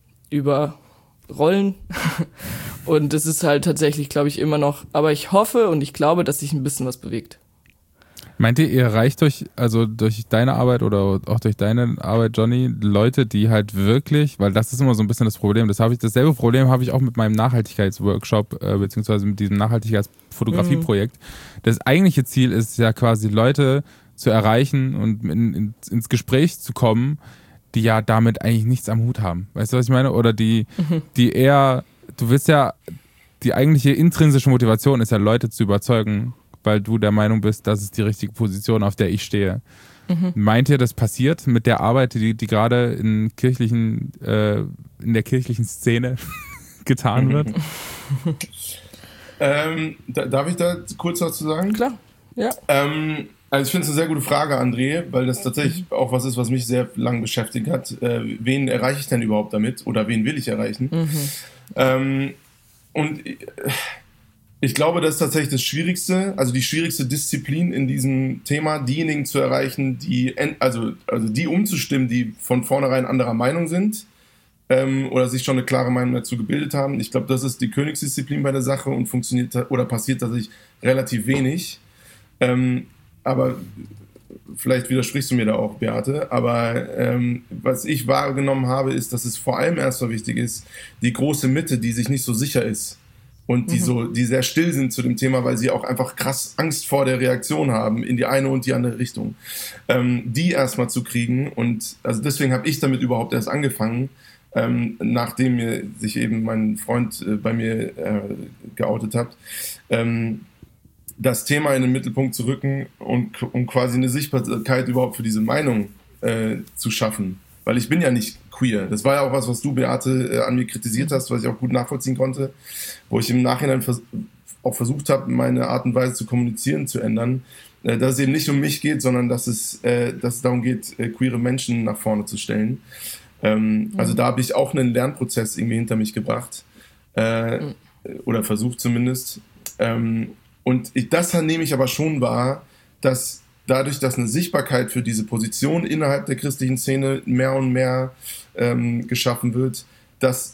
überrollen und das ist halt tatsächlich, glaube ich, immer noch, aber ich hoffe und ich glaube, dass sich ein bisschen was bewegt. Meint ihr, ihr erreicht durch, also durch deine Arbeit oder auch durch deine Arbeit, Johnny, Leute, die halt wirklich, weil das ist immer so ein bisschen das Problem, das habe ich, dasselbe Problem habe ich auch mit meinem Nachhaltigkeitsworkshop, äh, beziehungsweise mit diesem Nachhaltigkeitsfotografieprojekt. Mhm. Das eigentliche Ziel ist ja quasi Leute zu erreichen und in, in, ins Gespräch zu kommen, die ja damit eigentlich nichts am Hut haben. Weißt du, was ich meine? Oder die, mhm. die eher, du willst ja, die eigentliche intrinsische Motivation ist ja, Leute zu überzeugen, weil du der Meinung bist, das ist die richtige Position, auf der ich stehe. Mhm. Meint ihr, das passiert mit der Arbeit, die, die gerade in kirchlichen, äh, in der kirchlichen Szene getan wird? ähm, da, darf ich da kurz was zu sagen? Klar, ja. Ähm, also ich finde es eine sehr gute Frage, André, weil das tatsächlich mhm. auch was ist, was mich sehr lange beschäftigt hat. Äh, wen erreiche ich denn überhaupt damit? Oder wen will ich erreichen? Mhm. Ähm, und äh, ich glaube, das ist tatsächlich das Schwierigste, also die schwierigste Disziplin in diesem Thema, diejenigen zu erreichen, die, also, also die umzustimmen, die von vornherein anderer Meinung sind ähm, oder sich schon eine klare Meinung dazu gebildet haben. Ich glaube, das ist die Königsdisziplin bei der Sache und funktioniert oder passiert tatsächlich relativ wenig. Ähm, aber vielleicht widersprichst du mir da auch, Beate, aber ähm, was ich wahrgenommen habe, ist, dass es vor allem erstmal wichtig ist, die große Mitte, die sich nicht so sicher ist, und die mhm. so, die sehr still sind zu dem Thema, weil sie auch einfach krass Angst vor der Reaktion haben in die eine und die andere Richtung. Ähm, die erstmal zu kriegen und also deswegen habe ich damit überhaupt erst angefangen, ähm, nachdem mir sich eben mein Freund äh, bei mir äh, geoutet hat, ähm, das Thema in den Mittelpunkt zu rücken und um quasi eine Sichtbarkeit überhaupt für diese Meinung äh, zu schaffen. Weil ich bin ja nicht queer. Das war ja auch was, was du, Beate, äh, an mir kritisiert hast, was ich auch gut nachvollziehen konnte, wo ich im Nachhinein vers- auch versucht habe, meine Art und Weise zu kommunizieren, zu ändern, äh, dass es eben nicht um mich geht, sondern dass es, äh, dass es darum geht, äh, queere Menschen nach vorne zu stellen. Ähm, mhm. Also da habe ich auch einen Lernprozess irgendwie hinter mich gebracht, äh, mhm. oder versucht zumindest. Ähm, und ich, das nehme ich aber schon wahr, dass dadurch, dass eine Sichtbarkeit für diese Position innerhalb der christlichen Szene mehr und mehr ähm, geschaffen wird, dass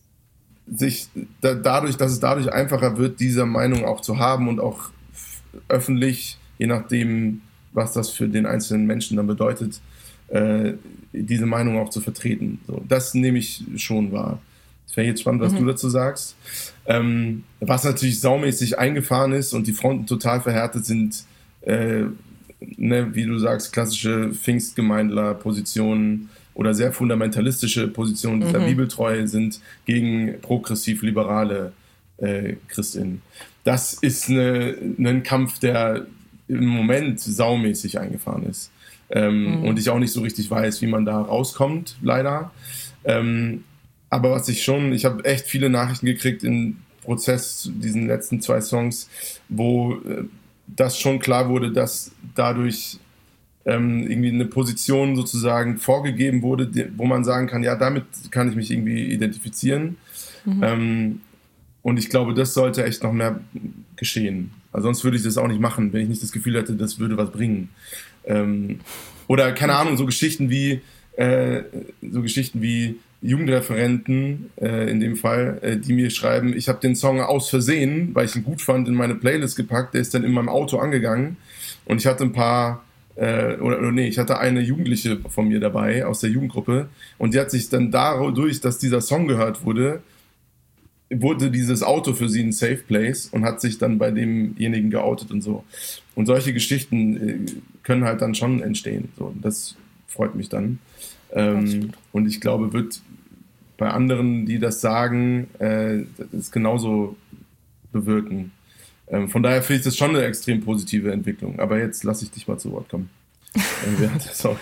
sich da, dadurch, dass es dadurch einfacher wird, diese Meinung auch zu haben und auch f- öffentlich, je nachdem, was das für den einzelnen Menschen dann bedeutet, äh, diese Meinung auch zu vertreten. So, das nehme ich schon wahr. Es wäre jetzt spannend, was mhm. du dazu sagst. Ähm, was natürlich saumäßig eingefahren ist und die Fronten total verhärtet sind, äh, Ne, wie du sagst, klassische Pfingstgemeindler-Positionen oder sehr fundamentalistische Positionen, die mhm. der Bibeltreue sind, gegen progressiv-liberale äh, Christinnen. Das ist eine, ein Kampf, der im Moment saumäßig eingefahren ist. Ähm, mhm. Und ich auch nicht so richtig weiß, wie man da rauskommt, leider. Ähm, aber was ich schon, ich habe echt viele Nachrichten gekriegt im Prozess, diesen letzten zwei Songs, wo äh, dass schon klar wurde, dass dadurch ähm, irgendwie eine Position sozusagen vorgegeben wurde, die, wo man sagen kann, ja, damit kann ich mich irgendwie identifizieren. Mhm. Ähm, und ich glaube, das sollte echt noch mehr geschehen. Also sonst würde ich das auch nicht machen, wenn ich nicht das Gefühl hätte, das würde was bringen. Ähm, oder keine Ahnung, so Geschichten wie äh, so Geschichten wie Jugendreferenten, äh, in dem Fall, äh, die mir schreiben, ich habe den Song aus Versehen, weil ich ihn gut fand, in meine Playlist gepackt, der ist dann in meinem Auto angegangen und ich hatte ein paar, äh, oder, oder nee, ich hatte eine Jugendliche von mir dabei, aus der Jugendgruppe, und die hat sich dann dadurch, dass dieser Song gehört wurde, wurde dieses Auto für sie ein Safe Place und hat sich dann bei demjenigen geoutet und so. Und solche Geschichten äh, können halt dann schon entstehen. So, das freut mich dann. Ähm, und ich glaube, wird bei anderen, die das sagen, äh, das genauso bewirken. Ähm, von daher finde ich das schon eine extrem positive Entwicklung. Aber jetzt lasse ich dich mal zu Wort kommen. Sorry.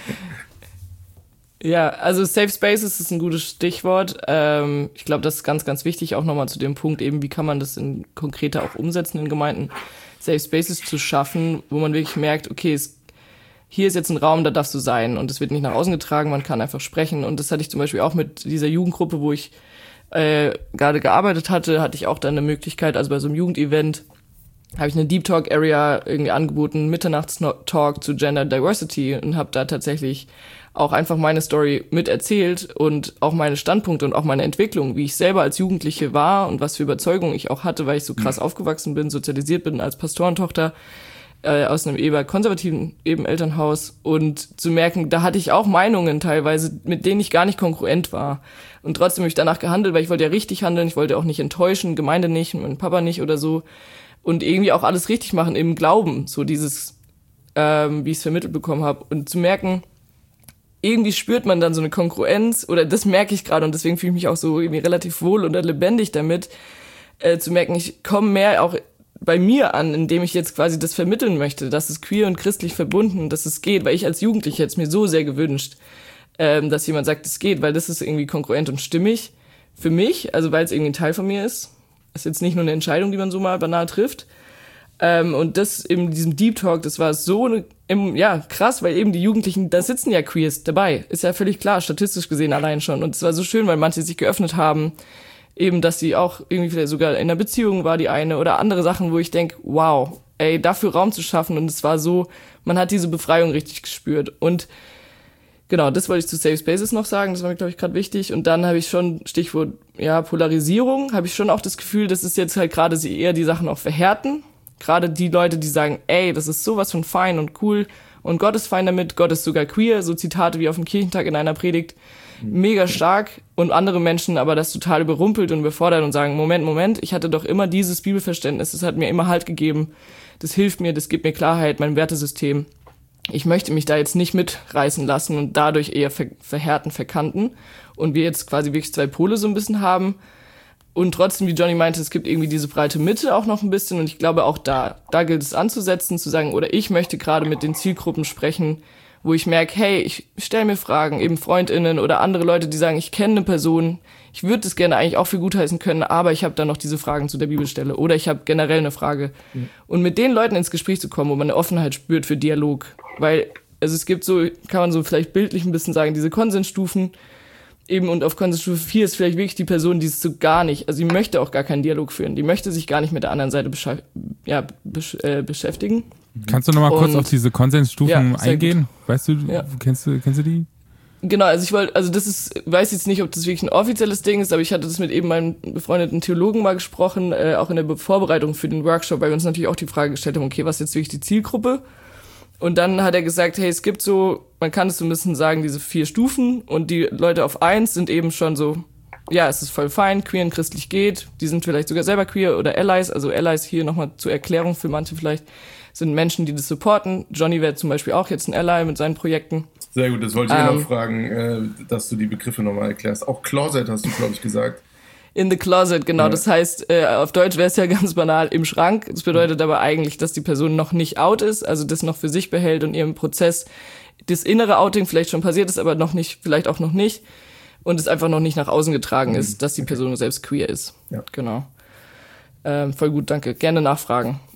Ja, also Safe Spaces ist ein gutes Stichwort. Ähm, ich glaube, das ist ganz, ganz wichtig, auch nochmal zu dem Punkt eben, wie kann man das in konkreter auch umsetzen in Gemeinden, Safe Spaces zu schaffen, wo man wirklich merkt, okay, es, hier ist jetzt ein Raum, da darfst du sein und es wird nicht nach außen getragen, man kann einfach sprechen. Und das hatte ich zum Beispiel auch mit dieser Jugendgruppe, wo ich äh, gerade gearbeitet hatte, hatte ich auch dann eine Möglichkeit, also bei so einem Jugendevent habe ich eine Deep Talk Area irgendwie angeboten, Mitternachts-Talk zu Gender Diversity, und habe da tatsächlich auch einfach meine Story mit erzählt und auch meine Standpunkte und auch meine Entwicklung, wie ich selber als Jugendliche war und was für Überzeugungen ich auch hatte, weil ich so krass mhm. aufgewachsen bin, sozialisiert bin als Pastorentochter äh, aus einem eher konservativen eben Elternhaus, und zu merken, da hatte ich auch Meinungen teilweise, mit denen ich gar nicht kongruent war. Und trotzdem habe ich danach gehandelt, weil ich wollte ja richtig handeln, ich wollte auch nicht enttäuschen, Gemeinde nicht, meinen Papa nicht oder so. Und irgendwie auch alles richtig machen im Glauben, so dieses, ähm, wie ich es vermittelt bekommen habe. Und zu merken, irgendwie spürt man dann so eine Kongruenz, oder das merke ich gerade, und deswegen fühle ich mich auch so irgendwie relativ wohl oder lebendig damit, äh, zu merken, ich komme mehr auch bei mir an, indem ich jetzt quasi das vermitteln möchte, dass es queer und christlich verbunden, dass es geht, weil ich als Jugendliche hätte es mir so sehr gewünscht, ähm, dass jemand sagt, es geht, weil das ist irgendwie kongruent und stimmig für mich, also weil es irgendwie ein Teil von mir ist. Ist jetzt nicht nur eine Entscheidung, die man so mal banal trifft. Ähm, und das in diesem Deep Talk, das war so eine, im, ja, krass, weil eben die Jugendlichen, da sitzen ja Queers dabei. Ist ja völlig klar, statistisch gesehen allein schon. Und es war so schön, weil manche sich geöffnet haben, eben, dass sie auch irgendwie vielleicht sogar in einer Beziehung war, die eine, oder andere Sachen, wo ich denke, wow, ey, dafür Raum zu schaffen. Und es war so, man hat diese Befreiung richtig gespürt. Und genau, das wollte ich zu Safe Spaces noch sagen, das war mir, glaube ich, gerade wichtig. Und dann habe ich schon, Stichwort, ja, Polarisierung, habe ich schon auch das Gefühl, dass es jetzt halt gerade sie eher die Sachen auch verhärten. Gerade die Leute, die sagen, ey, das ist sowas von fein und cool und Gott ist fein damit, Gott ist sogar queer, so Zitate wie auf dem Kirchentag in einer Predigt, mega stark. Und andere Menschen aber das total überrumpelt und überfordert und sagen, Moment, Moment, ich hatte doch immer dieses Bibelverständnis, das hat mir immer Halt gegeben, das hilft mir, das gibt mir Klarheit, mein Wertesystem. Ich möchte mich da jetzt nicht mitreißen lassen und dadurch eher ver- verhärten, verkanten. Und wir jetzt quasi wirklich zwei Pole so ein bisschen haben. Und trotzdem, wie Johnny meinte, es gibt irgendwie diese breite Mitte auch noch ein bisschen. Und ich glaube auch da, da gilt es anzusetzen, zu sagen, oder ich möchte gerade mit den Zielgruppen sprechen, wo ich merke, hey, ich stelle mir Fragen, eben FreundInnen oder andere Leute, die sagen, ich kenne eine Person, ich würde das gerne eigentlich auch für gutheißen können, aber ich habe da noch diese Fragen zu der Bibelstelle oder ich habe generell eine Frage. Mhm. Und mit den Leuten ins Gespräch zu kommen, wo man eine Offenheit spürt für Dialog. Weil, also es gibt so, kann man so vielleicht bildlich ein bisschen sagen, diese Konsensstufen eben, und auf Konsensstufe vier ist vielleicht wirklich die Person, die es so gar nicht, also die möchte auch gar keinen Dialog führen, die möchte sich gar nicht mit der anderen Seite besch- ja, besch- äh, beschäftigen. Kannst du noch mal und, kurz auf diese Konsensstufen ja, eingehen? Gut. Weißt du, ja. kennst du, kennst du die? Genau, also ich wollte, also das ist, weiß jetzt nicht, ob das wirklich ein offizielles Ding ist, aber ich hatte das mit eben meinem befreundeten Theologen mal gesprochen, äh, auch in der Vorbereitung für den Workshop, weil wir uns natürlich auch die Frage gestellt haben, okay, was ist jetzt wirklich die Zielgruppe? Und dann hat er gesagt, hey, es gibt so, man kann es so ein bisschen sagen, diese vier Stufen, und die Leute auf eins sind eben schon so, ja, es ist voll fein, queer und christlich geht, die sind vielleicht sogar selber queer oder Allies, also Allies hier nochmal zur Erklärung für manche vielleicht, sind Menschen, die das supporten. Johnny wäre zum Beispiel auch jetzt ein Ally mit seinen Projekten. Sehr gut, das wollte ich ähm, noch fragen, äh, dass du die Begriffe nochmal erklärst. Auch Closet hast du, glaube ich, gesagt. In the closet, genau. Ja. Das heißt, äh, auf Deutsch wäre es ja ganz banal, im Schrank. Das bedeutet aber eigentlich, dass die Person noch nicht out ist, also das noch für sich behält und ihrem Prozess das innere Outing vielleicht schon passiert ist, aber noch nicht, vielleicht auch noch nicht. Und es einfach noch nicht nach außen getragen mhm. ist, dass die Person selbst queer ist. Ja. Genau. Ähm, voll gut, danke. Gerne nachfragen.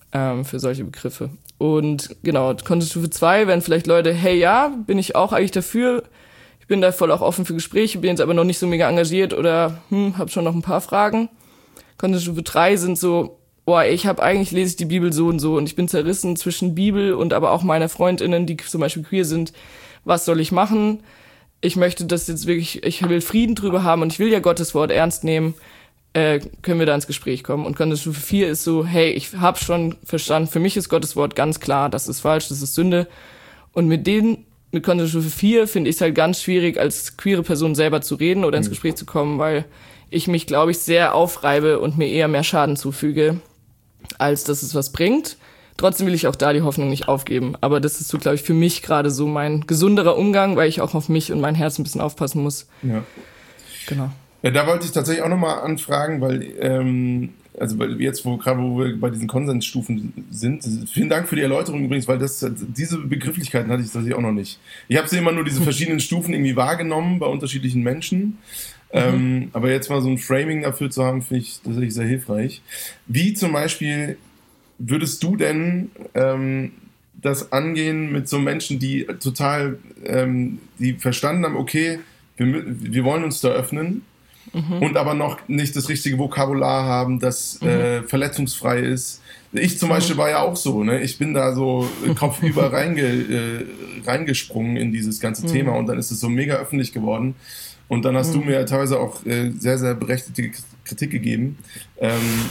ähm, für solche Begriffe. Und genau, Kontextstufe zwei wären vielleicht Leute, hey, ja, bin ich auch eigentlich dafür. Ich bin da voll auch offen für Gespräche, bin jetzt aber noch nicht so mega engagiert oder hm, habe schon noch ein paar Fragen. Kontextstufe drei sind so, boah, ich habe eigentlich, lese ich die Bibel so und so und ich bin zerrissen zwischen Bibel und aber auch meiner FreundInnen, die zum Beispiel queer sind. Was soll ich machen? Ich möchte das jetzt wirklich, ich will Frieden drüber haben und ich will ja Gottes Wort ernst nehmen. Äh, können wir da ins Gespräch kommen. Und Kontextstufe vier ist so, hey, ich habe schon verstanden, für mich ist Gottes Wort ganz klar, das ist falsch, das ist Sünde. Und mit denen, mit Kontextstufe vier finde ich es halt ganz schwierig, als queere Person selber zu reden oder ins Gespräch zu kommen, weil ich mich, glaube ich, sehr aufreibe und mir eher mehr Schaden zufüge, als dass es was bringt. Trotzdem will ich auch da die Hoffnung nicht aufgeben. Aber das ist so, glaube ich, für mich gerade so mein gesunderer Umgang, weil ich auch auf mich und mein Herz ein bisschen aufpassen muss. Ja. Genau. Ja, da wollte ich tatsächlich auch nochmal anfragen, weil, ähm, also jetzt, wo gerade wo wir bei diesen Konsensstufen sind, vielen Dank für die Erläuterung übrigens, weil das diese Begrifflichkeiten hatte ich tatsächlich auch noch nicht. Ich habe sie immer nur diese verschiedenen Stufen irgendwie wahrgenommen bei unterschiedlichen Menschen. Mhm. Ähm, aber jetzt mal so ein Framing dafür zu haben, finde ich tatsächlich sehr hilfreich. Wie zum Beispiel würdest du denn ähm, das angehen mit so Menschen, die total, ähm, die verstanden haben, okay, wir, wir wollen uns da öffnen, mhm. und aber noch nicht das richtige Vokabular haben, das mhm. äh, verletzungsfrei ist. Ich zum Beispiel war ja auch so, ne? Ich bin da so kopfüber reinge, äh, reingesprungen in dieses ganze mhm. Thema und dann ist es so mega öffentlich geworden. Und dann hast mhm. du mir ja teilweise auch äh, sehr, sehr berechtigte Kritik gegeben. Ähm,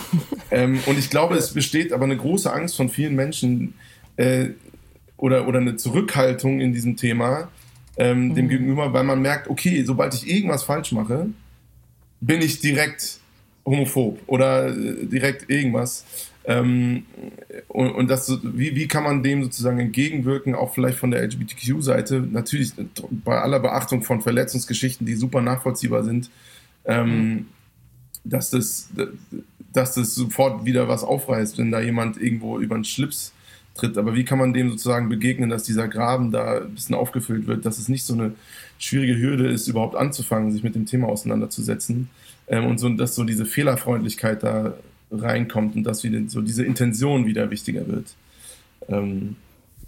ähm, und ich glaube, es besteht aber eine große Angst von vielen Menschen äh, oder, oder eine Zurückhaltung in diesem Thema ähm, mhm. dem Gegenüber, weil man merkt, okay, sobald ich irgendwas falsch mache, bin ich direkt homophob oder äh, direkt irgendwas. Ähm, und, und das, wie, wie kann man dem sozusagen entgegenwirken, auch vielleicht von der L G B T Q-Seite, natürlich bei aller Beachtung von Verletzungsgeschichten, die super nachvollziehbar sind, ähm, dass das, dass das sofort wieder was aufreißt, wenn da jemand irgendwo über den Schlips tritt. Aber wie kann man dem sozusagen begegnen, dass dieser Graben da ein bisschen aufgefüllt wird, dass es nicht so eine schwierige Hürde ist, überhaupt anzufangen, sich mit dem Thema auseinanderzusetzen, ähm, und so, dass so diese Fehlerfreundlichkeit da reinkommt und dass wieder so diese Intention wieder wichtiger wird. Ähm,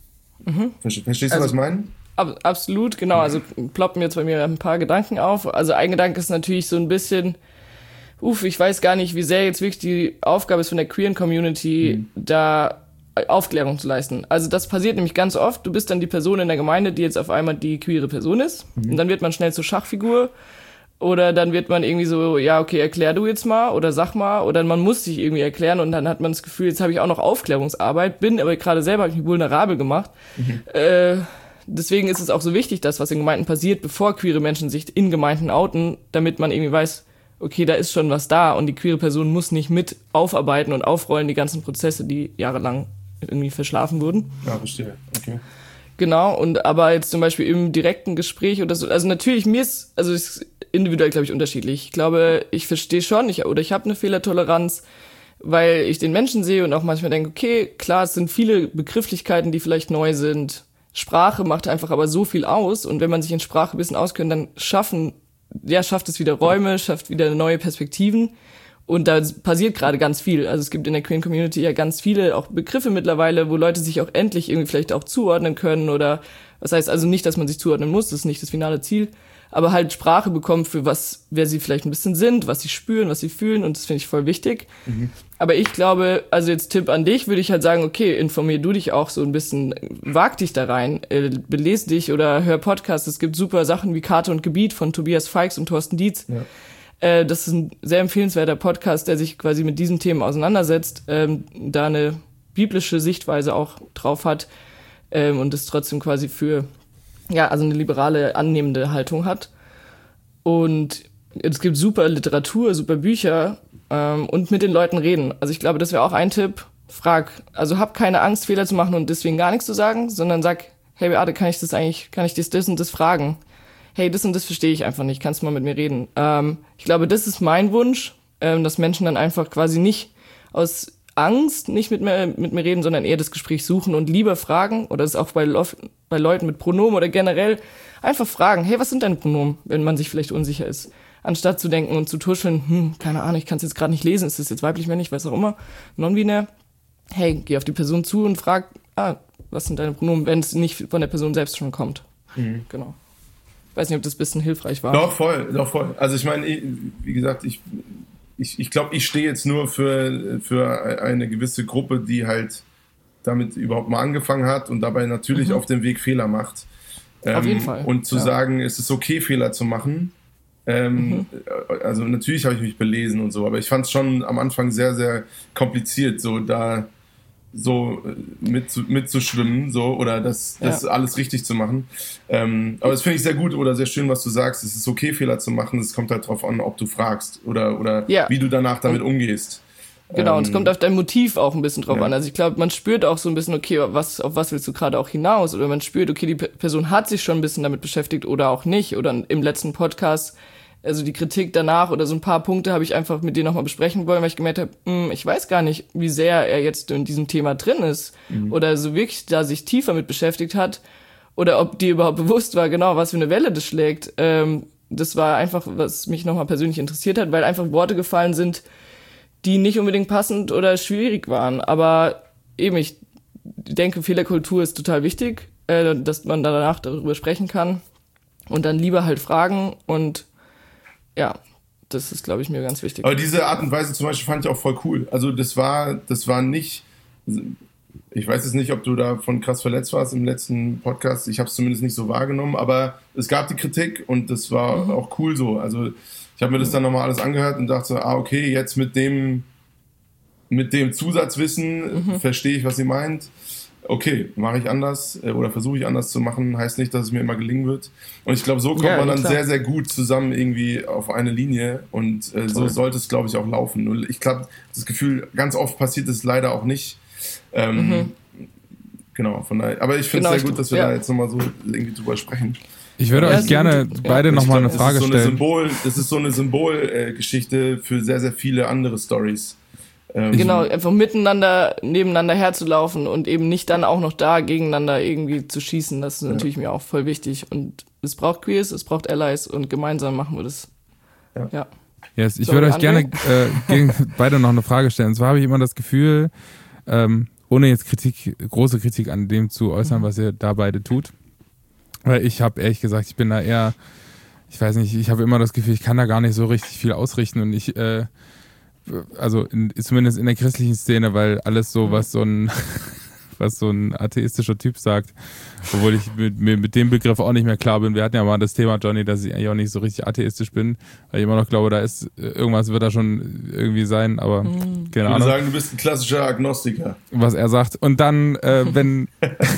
mhm. Verstehst du, also, was ich meine? Ab, absolut, genau. Also ploppen jetzt bei mir ein paar Gedanken auf. Also ein Gedanke ist natürlich so ein bisschen, uff, ich weiß gar nicht, wie sehr jetzt wirklich die Aufgabe ist von der queeren Community, mhm. da Aufklärung zu leisten. Also das passiert nämlich ganz oft. Du bist dann die Person in der Gemeinde, die jetzt auf einmal die queere Person ist. Mhm. Und dann wird man schnell zur Schachfigur. Oder dann wird man irgendwie so, ja, okay, erklär du jetzt mal oder sag mal. Oder man muss sich irgendwie erklären und dann hat man das Gefühl, jetzt habe ich auch noch Aufklärungsarbeit, bin aber gerade selber hab ich mich vulnerabel gemacht. Mhm. Äh, deswegen ist es auch so wichtig, dass was in Gemeinden passiert, bevor queere Menschen sich in Gemeinden outen, damit man irgendwie weiß, okay, da ist schon was da und die queere Person muss nicht mit aufarbeiten und aufrollen die ganzen Prozesse, die jahrelang irgendwie verschlafen wurden. Ja, verstehe. Okay. Genau, und aber jetzt zum Beispiel im direkten Gespräch oder so, also natürlich, mir ist, also ist individuell, glaube ich, unterschiedlich. Ich glaube, ich verstehe schon, ich, oder ich habe eine Fehlertoleranz, weil ich den Menschen sehe und auch manchmal denke, okay, klar, es sind viele Begrifflichkeiten, die vielleicht neu sind. Sprache macht einfach aber so viel aus und wenn man sich in Sprache ein bisschen auskennt, dann schaffen, ja, schafft es wieder Räume, schafft wieder neue Perspektiven. Und da passiert gerade ganz viel. Also es gibt in der queeren Community ja ganz viele auch Begriffe mittlerweile, wo Leute sich auch endlich irgendwie vielleicht auch zuordnen können oder, das heißt also nicht, dass man sich zuordnen muss, das ist nicht das finale Ziel, aber halt Sprache bekommen für was, wer sie vielleicht ein bisschen sind, was sie spüren, was sie fühlen und das finde ich voll wichtig. Mhm. Aber ich glaube, also jetzt Tipp an dich, würde ich halt sagen, okay, informier du dich auch so ein bisschen, wag dich da rein, äh, belese dich oder hör Podcasts. Es gibt super Sachen wie Karte und Gebiet von Tobias Feix und Thorsten Dietz. Ja. Das ist ein sehr empfehlenswerter Podcast, der sich quasi mit diesen Themen auseinandersetzt, ähm, da eine biblische Sichtweise auch drauf hat ähm, und es trotzdem quasi für, ja, also eine liberale, annehmende Haltung hat. Und es gibt super Literatur, super Bücher ähm, und mit den Leuten reden. Also ich glaube, das wäre auch ein Tipp. Frag, also hab keine Angst, Fehler zu machen und deswegen gar nichts zu sagen, sondern sag, hey Beate, kann ich das eigentlich, kann ich das, das und das fragen? Hey, das und das verstehe ich einfach nicht, kannst du mal mit mir reden? Ähm, ich glaube, das ist mein Wunsch, ähm, dass Menschen dann einfach quasi nicht aus Angst nicht mit mir, mit mir reden, sondern eher das Gespräch suchen und lieber fragen, oder das ist auch bei, bei Leuten mit Pronomen oder generell, einfach fragen, hey, was sind deine Pronomen, wenn man sich vielleicht unsicher ist? Anstatt zu denken und zu tuscheln, hm, keine Ahnung, ich kann es jetzt gerade nicht lesen, ist das jetzt weiblich, männlich, was auch immer, non-binär. hey, geh auf die Person zu und frag, ah, was sind deine Pronomen, wenn es nicht von der Person selbst schon kommt. Mhm. Genau. Ich weiß nicht, ob das ein bisschen hilfreich war. Doch, voll, doch, voll. Also ich meine, wie gesagt, ich ich, ich glaube, ich stehe jetzt nur für, für eine gewisse Gruppe, die halt damit überhaupt mal angefangen hat und dabei natürlich mhm. auf dem Weg Fehler macht. Ähm, auf jeden Fall. Und zu ja. sagen, es ist okay, Fehler zu machen. Ähm, mhm. Also natürlich habe ich mich belesen und so, aber ich fand es schon am Anfang sehr, sehr kompliziert, so da so mit, mitzuschwimmen so, oder das, das ja. alles richtig zu machen. Ähm, aber das finde ich sehr gut oder sehr schön, was du sagst. Es ist okay, Fehler zu machen. Es kommt halt drauf an, ob du fragst oder, oder ja. wie du danach damit umgehst. Genau, ähm, und es kommt auf dein Motiv auch ein bisschen drauf ja. an. Also ich glaube, man spürt auch so ein bisschen, okay, was, auf was willst du gerade auch hinaus? Oder man spürt, okay, die Person hat sich schon ein bisschen damit beschäftigt oder auch nicht. Oder im letzten Podcast, also die Kritik danach oder so ein paar Punkte habe ich einfach mit dir nochmal besprechen wollen, weil ich gemerkt habe, mh, ich weiß gar nicht, wie sehr er jetzt in diesem Thema drin ist mhm. oder so wirklich da sich tiefer mit beschäftigt hat oder ob dir überhaupt bewusst war, genau, was für eine Welle das schlägt. Ähm, das war einfach, was mich nochmal persönlich interessiert hat, weil einfach Worte gefallen sind, die nicht unbedingt passend oder schwierig waren. Aber eben, ich denke, Fehlerkultur ist total wichtig, äh, dass man danach darüber sprechen kann und dann lieber halt fragen und ja, das ist, glaube ich, mir ganz wichtig. Aber diese Art und Weise zum Beispiel fand ich auch voll cool. Also das war, das war nicht, ich weiß jetzt nicht, ob du davon krass verletzt warst im letzten Podcast. Ich habe es zumindest nicht so wahrgenommen, aber es gab die Kritik und das war mhm. auch cool so. Also ich habe mir das dann nochmal alles angehört und dachte, ah okay, jetzt mit dem, mit dem Zusatzwissen mhm. verstehe ich, was sie meint. Okay, mache ich anders oder versuche ich anders zu machen, heißt nicht, dass es mir immer gelingen wird. Und ich glaube, so kommt ja, man dann klar. sehr, sehr gut zusammen irgendwie auf eine Linie und äh, so sollte es, glaube ich, auch laufen. Und ich glaube, das Gefühl, ganz oft passiert es leider auch nicht. Ähm, mhm. Genau, von daher. Aber ich finde es genau, sehr gut, dass wir ja. da jetzt nochmal so irgendwie drüber sprechen. Ich würde ja, euch gerne ja. beide nochmal eine Frage so stellen. Eine Symbol, das ist so eine Symbolgeschichte äh, für sehr, sehr viele andere Storys. Ähm, genau, einfach miteinander, nebeneinander herzulaufen und eben nicht dann auch noch da gegeneinander irgendwie zu schießen. Das ist ja. natürlich mir auch voll wichtig. Und es braucht Queers, es braucht Allies und gemeinsam machen wir das. Ja. ja. Yes, ich so, würde euch gerne äh, gegen beide noch eine Frage stellen. Und zwar habe ich immer das Gefühl, ähm, ohne jetzt Kritik, große Kritik an dem zu äußern, mhm. was ihr da beide tut. Weil ich habe ehrlich gesagt, ich bin da eher, ich weiß nicht, ich habe immer das Gefühl, ich kann da gar nicht so richtig viel ausrichten und ich, äh, also in, zumindest in der christlichen Szene, weil alles so, was so ein, was so ein atheistischer Typ sagt, obwohl ich mit, mit dem Begriff auch nicht mehr klar bin. Wir hatten ja mal das Thema, Johnny, dass ich eigentlich auch nicht so richtig atheistisch bin, weil ich immer noch glaube, da ist, irgendwas wird da schon irgendwie sein, aber mhm. keine Ahnung. Ich würde sagen, du bist ein klassischer Agnostiker. Was er sagt. Und dann, äh, wenn,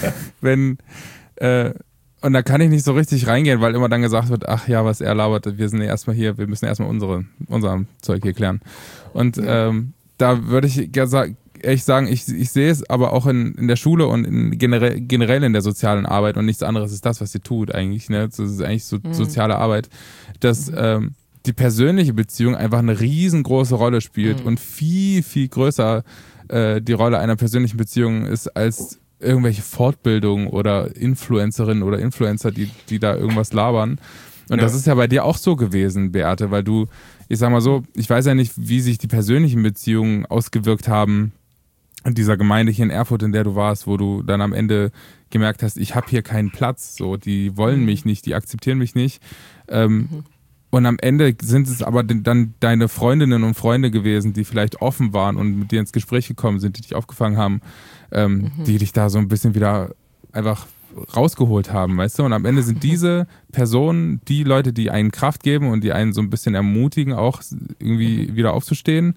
wenn, äh, und da kann ich nicht so richtig reingehen, weil immer dann gesagt wird, ach ja, was er labert, wir sind ja erstmal hier, wir müssen erstmal unsere, unser Zeug hier klären. Und ähm, da würde ich ehrlich sagen, ich, ich sehe es aber auch in, in der Schule und in generell, generell in der sozialen Arbeit und nichts anderes ist das, was sie tut eigentlich. Ne? Das ist eigentlich so mhm. soziale Arbeit, dass ähm, die persönliche Beziehung einfach eine riesengroße Rolle spielt mhm. und viel, viel größer äh, die Rolle einer persönlichen Beziehung ist als irgendwelche Fortbildungen oder Influencerinnen oder Influencer, die, die da irgendwas labern. Und ja. das ist ja bei dir auch so gewesen, Beate, weil du, ich sag mal so, ich weiß ja nicht, wie sich die persönlichen Beziehungen ausgewirkt haben in dieser Gemeinde hier in Erfurt, in der du warst, wo du dann am Ende gemerkt hast, ich habe hier keinen Platz, so, die wollen mich nicht, die akzeptieren mich nicht. Ähm, mhm. Und am Ende sind es aber dann deine Freundinnen und Freunde gewesen, die vielleicht offen waren und mit dir ins Gespräch gekommen sind, die dich aufgefangen haben, ähm, mhm. die dich da so ein bisschen wieder einfach rausgeholt haben, weißt du? Und am Ende sind diese Personen die Leute, die einen Kraft geben und die einen so ein bisschen ermutigen, auch irgendwie mhm. wieder aufzustehen.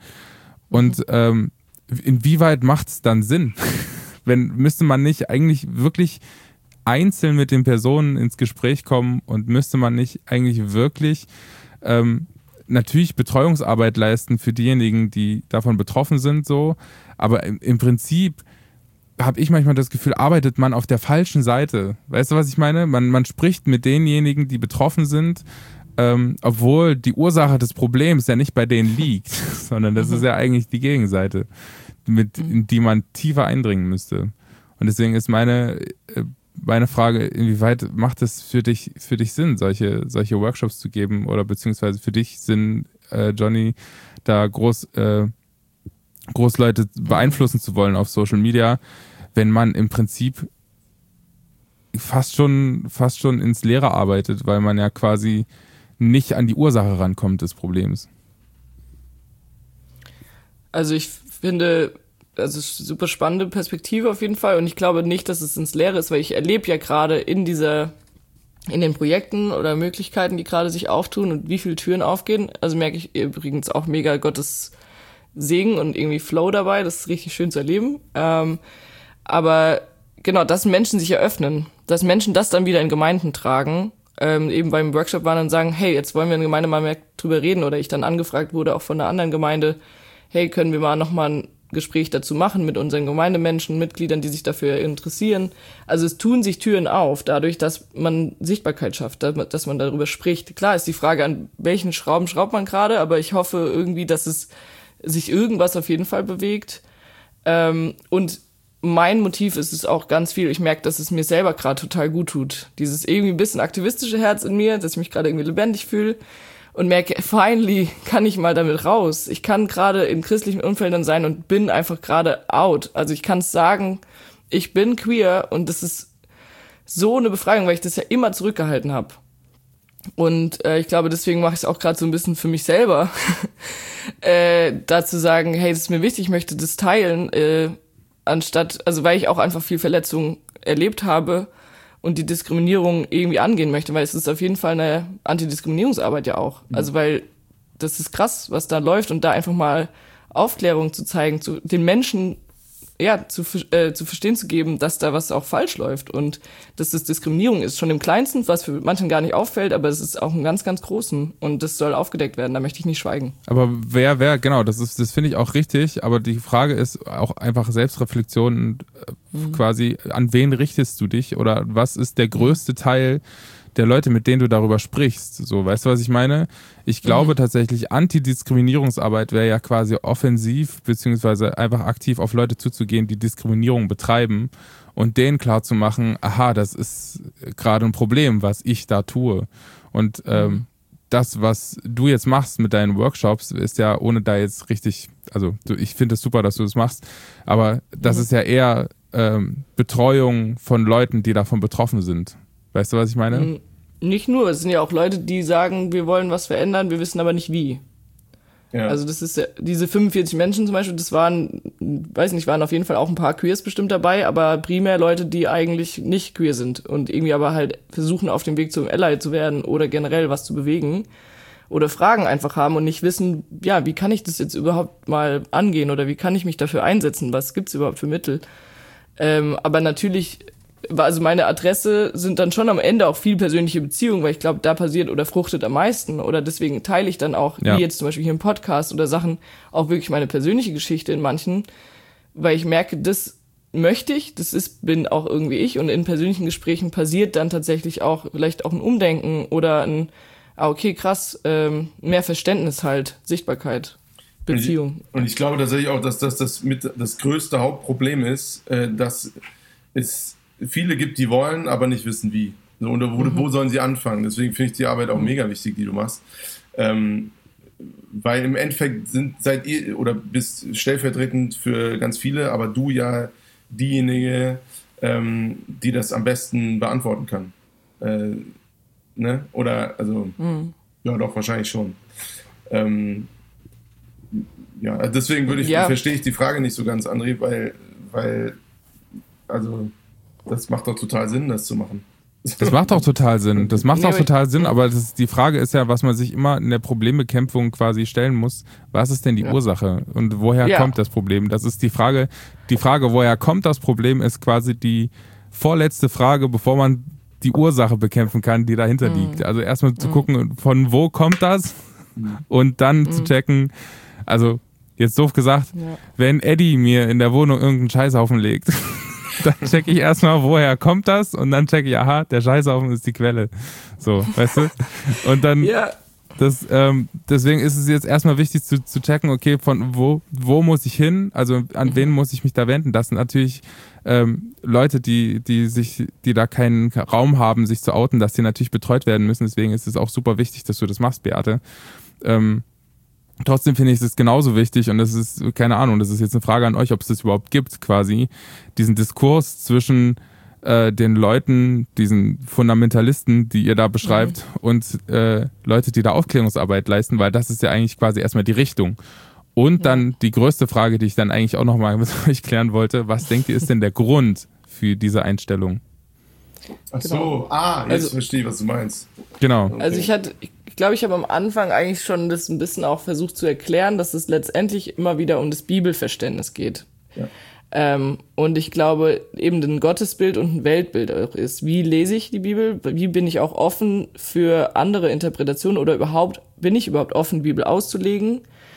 Und ähm, inwieweit macht es dann Sinn? Wenn müsste man nicht eigentlich wirklich einzeln mit den Personen ins Gespräch kommen und müsste man nicht eigentlich wirklich ähm, natürlich Betreuungsarbeit leisten für diejenigen, die davon betroffen sind, so, aber im, im Prinzip habe ich manchmal das Gefühl, arbeitet man auf der falschen Seite. Weißt du, was ich meine? Man, man spricht mit denjenigen, die betroffen sind, ähm, obwohl die Ursache des Problems ja nicht bei denen liegt, sondern das ist ja eigentlich die Gegenseite, mit, in die man tiefer eindringen müsste. Und deswegen ist meine äh, Meine Frage, inwieweit macht es für dich, für dich Sinn, solche, solche Workshops zu geben oder beziehungsweise für dich Sinn, äh, Johnny, da groß, äh, groß Leute beeinflussen zu wollen auf Social Media, wenn man im Prinzip fast schon, fast schon ins Leere arbeitet, weil man ja quasi nicht an die Ursache rankommt des Problems. Also ich finde, also super spannende Perspektive auf jeden Fall und ich glaube nicht, dass es ins Leere ist, weil ich erlebe ja gerade in dieser, in den Projekten oder Möglichkeiten, die gerade sich auftun und wie viele Türen aufgehen, also merke ich übrigens auch mega Gottes Segen und irgendwie Flow dabei, das ist richtig schön zu erleben, ähm, aber genau, dass Menschen sich eröffnen, dass Menschen das dann wieder in Gemeinden tragen, ähm, eben beim Workshop waren und sagen, hey, jetzt wollen wir in der Gemeinde mal mehr drüber reden oder ich dann angefragt wurde auch von einer anderen Gemeinde, hey, können wir mal nochmal ein Gespräch dazu machen mit unseren Gemeindemenschen, Mitgliedern, die sich dafür interessieren. Also es tun sich Türen auf, dadurch, dass man Sichtbarkeit schafft, dass man darüber spricht. Klar ist die Frage, an welchen Schrauben schraubt man gerade, aber ich hoffe irgendwie, dass es sich irgendwas auf jeden Fall bewegt. Ähm, und mein Motiv ist es auch ganz viel, ich merke, dass es mir selber gerade total gut tut. Dieses irgendwie ein bisschen aktivistische Herz in mir, dass ich mich gerade irgendwie lebendig fühle. Und merke, finally kann ich mal damit raus. Ich kann gerade in christlichen Umfeldern sein und bin einfach gerade out. Also ich kann es sagen, ich bin queer und das ist so eine Befreiung, weil ich das ja immer zurückgehalten habe. Und äh, ich glaube, deswegen mache ich es auch gerade so ein bisschen für mich selber, äh, da zu sagen, hey, das ist mir wichtig, ich möchte das teilen, äh, anstatt, also weil ich auch einfach viel Verletzung erlebt habe und die Diskriminierung irgendwie angehen möchte, weil es ist auf jeden Fall eine Antidiskriminierungsarbeit ja auch. Mhm. Also weil das ist krass, was da läuft und da einfach mal Aufklärung zu zeigen, zu den Menschen ja zu, äh, zu verstehen zu geben, dass da was auch falsch läuft und dass das Diskriminierung ist, schon im Kleinsten, was für manchen gar nicht auffällt, aber es ist auch im ganz, ganz Großen und das soll aufgedeckt werden, da möchte ich nicht schweigen. Aber wer, wer, genau, das ist, das finde ich auch richtig, aber die Frage ist auch einfach Selbstreflexion, mhm. quasi, an wen richtest du dich oder was ist der größte Teil der Leute, mit denen du darüber sprichst, so, weißt du, was ich meine? Ich glaube mhm. tatsächlich, Antidiskriminierungsarbeit wäre ja quasi offensiv, beziehungsweise einfach aktiv auf Leute zuzugehen, die Diskriminierung betreiben und denen klarzumachen, aha, das ist gerade ein Problem, was ich da tue. Und ähm, mhm. das, was du jetzt machst mit deinen Workshops, ist ja, ohne da jetzt richtig, also du, ich finde es super, dass du das machst, aber das mhm. ist ja eher ähm, Betreuung von Leuten, die davon betroffen sind. Weißt du, was ich meine? Nicht nur, es sind ja auch Leute, die sagen, wir wollen was verändern, wir wissen aber nicht wie. Ja. Also das ist diese fünfundvierzig Menschen zum Beispiel, das waren, weiß nicht, waren auf jeden Fall auch ein paar Queers bestimmt dabei, aber primär Leute, die eigentlich nicht queer sind und irgendwie aber halt versuchen, auf dem Weg zum Ally zu werden oder generell was zu bewegen oder Fragen einfach haben und nicht wissen, ja, wie kann ich das jetzt überhaupt mal angehen oder wie kann ich mich dafür einsetzen, was gibt's überhaupt für Mittel? Ähm, aber natürlich, also meine Adresse sind dann schon am Ende auch viel persönliche Beziehungen, weil ich glaube, da passiert oder fruchtet am meisten oder deswegen teile ich dann auch, ja. wie jetzt zum Beispiel hier im Podcast oder Sachen, auch wirklich meine persönliche Geschichte in manchen, weil ich merke, das möchte ich, das ist, bin auch irgendwie ich und in persönlichen Gesprächen passiert dann tatsächlich auch vielleicht auch ein Umdenken oder ein, ah okay, krass, ähm, mehr Verständnis halt, Sichtbarkeit, Beziehung. Und ich, und ich glaube tatsächlich auch, dass das, das mit das größte Hauptproblem ist, äh, dass es viele gibt, die wollen, aber nicht wissen wie. So, und wo, mhm. wo sollen sie anfangen? Deswegen finde ich die Arbeit auch mhm. mega wichtig, die du machst. Ähm, weil im Endeffekt sind, seid ihr oder bist stellvertretend für ganz viele, aber du ja diejenige, ähm, die das am besten beantworten kann. Äh, ne? Oder, also, mhm. ja doch, wahrscheinlich schon. Ähm, ja, deswegen würde ich, ja. verstehe ich die Frage nicht so ganz, André, weil, weil, also, das macht doch total Sinn, das zu machen. Das macht auch total Sinn. Das macht auch total Sinn, aber das ist, die Frage ist ja, was man sich immer in der Problembekämpfung quasi stellen muss. Was ist denn die ja. Ursache? Und woher ja. kommt das Problem? Das ist die Frage. Die Frage, woher kommt das Problem, ist quasi die vorletzte Frage, bevor man die Ursache bekämpfen kann, die dahinter mhm. liegt. Also erstmal zu gucken, von wo kommt das? Und dann mhm. zu checken, also jetzt doof gesagt, ja. wenn Eddie mir in der Wohnung irgendeinen Scheißhaufen legt, dann checke ich erstmal, woher kommt das? Und dann checke ich, aha, der Scheißhaufen ist die Quelle. So, weißt du? Und dann, ja. das, ähm, deswegen ist es jetzt erstmal wichtig zu, zu checken, okay, von wo, wo muss ich hin? Also an mhm. wen muss ich mich da wenden? Das sind natürlich ähm, Leute, die, die sich, die da keinen Raum haben, sich zu outen, dass die natürlich betreut werden müssen. Deswegen ist es auch super wichtig, dass du das machst, Beate. Ähm, trotzdem finde ich es genauso wichtig und das ist, keine Ahnung, das ist jetzt eine Frage an euch, ob es das überhaupt gibt quasi, diesen Diskurs zwischen äh, den Leuten, diesen Fundamentalisten, die ihr da beschreibt mhm. und äh, Leute, die da Aufklärungsarbeit leisten, weil das ist ja eigentlich quasi erstmal die Richtung. Und dann die größte Frage, die ich dann eigentlich auch nochmal mit euch klären wollte, was denkt ihr ist denn der Grund für diese Einstellung? Ach so, genau. ah, jetzt also, verstehe ich, was du meinst. Genau. Okay. Also ich hatte, ich glaube, ich habe am Anfang eigentlich schon das ein bisschen auch versucht zu erklären, dass es letztendlich immer wieder um das Bibelverständnis geht. Ja. Ähm, und ich glaube, eben ein Gottesbild und ein Weltbild auch ist. Wie lese ich die Bibel? Wie bin ich auch offen für andere Interpretationen oder überhaupt, bin ich überhaupt offen, die Bibel auszulegen?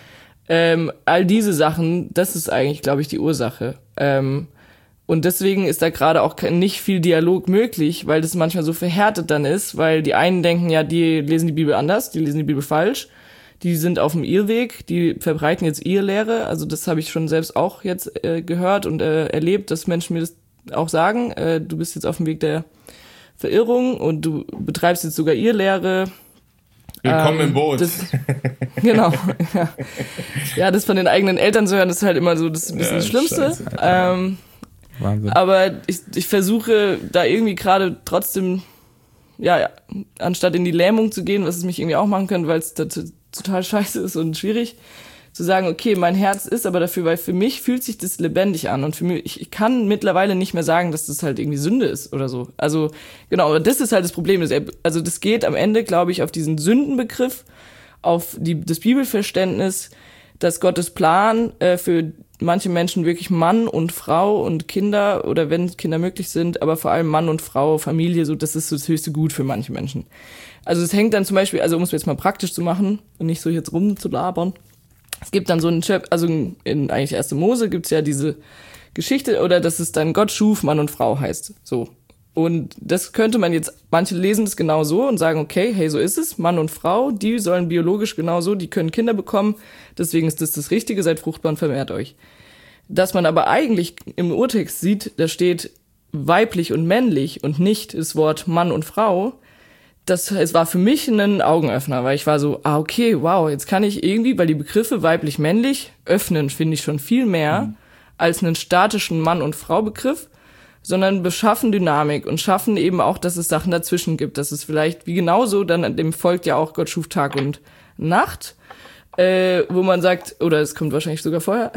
Ähm, all diese Sachen, das ist eigentlich, glaube ich, die Ursache. Ähm, und deswegen ist da gerade auch nicht viel Dialog möglich, weil das manchmal so verhärtet dann ist, weil die einen denken, ja, die lesen die Bibel anders, die lesen die Bibel falsch, die sind auf dem Irrweg, die verbreiten jetzt Irrlehre. Also das habe ich schon selbst auch jetzt äh, gehört und äh, erlebt, dass Menschen mir das auch sagen, äh, du bist jetzt auf dem Weg der Verirrung und du betreibst jetzt sogar Irrlehre. Willkommen ähm, im Boot. Das, genau. Ja. ja, das von den eigenen Eltern zu hören, ist halt immer so das, ein bisschen ja, das Schlimmste. Ähm, Wahnsinn. Aber ich, ich versuche da irgendwie gerade trotzdem, ja, ja, anstatt in die Lähmung zu gehen, was es mich irgendwie auch machen könnte, weil es total scheiße ist und schwierig, zu sagen, okay, mein Herz ist aber dafür, weil für mich fühlt sich das lebendig an und für mich, ich, ich kann mittlerweile nicht mehr sagen, dass das halt irgendwie Sünde ist oder so. Also, genau, aber das ist halt das Problem. Also, das geht am Ende, glaube ich, auf diesen Sündenbegriff, auf die, das Bibelverständnis, dass Gottes Plan äh, für manche Menschen wirklich Mann und Frau und Kinder oder wenn Kinder möglich sind, aber vor allem Mann und Frau, Familie, so, das ist so das höchste Gut für manche Menschen. Also, es hängt dann zum Beispiel, also um es jetzt mal praktisch zu machen und nicht so jetzt rumzulabern. Es gibt dann so einen Chap, also in eigentlich erste Mose gibt's ja diese Geschichte, oder dass es dann Gott schuf, Mann und Frau heißt. So. Und das könnte man jetzt, manche lesen das genau so und sagen, okay, hey, so ist es, Mann und Frau, die sollen biologisch genauso, die können Kinder bekommen, deswegen ist das das Richtige, seid fruchtbar und vermehrt euch. Dass man aber eigentlich im Urtext sieht, da steht weiblich und männlich und nicht das Wort Mann und Frau, das, es war für mich ein Augenöffner, weil ich war so, ah, okay, wow, jetzt kann ich irgendwie, weil die Begriffe weiblich, männlich öffnen, finde ich schon viel mehr mhm. als einen statischen Mann- und Frau-Begriff, sondern beschaffen Dynamik und schaffen eben auch, dass es Sachen dazwischen gibt, dass es vielleicht, wie genauso, dann dem folgt ja auch Gott schuf Tag und Nacht, äh, wo man sagt, oder es kommt wahrscheinlich sogar vorher,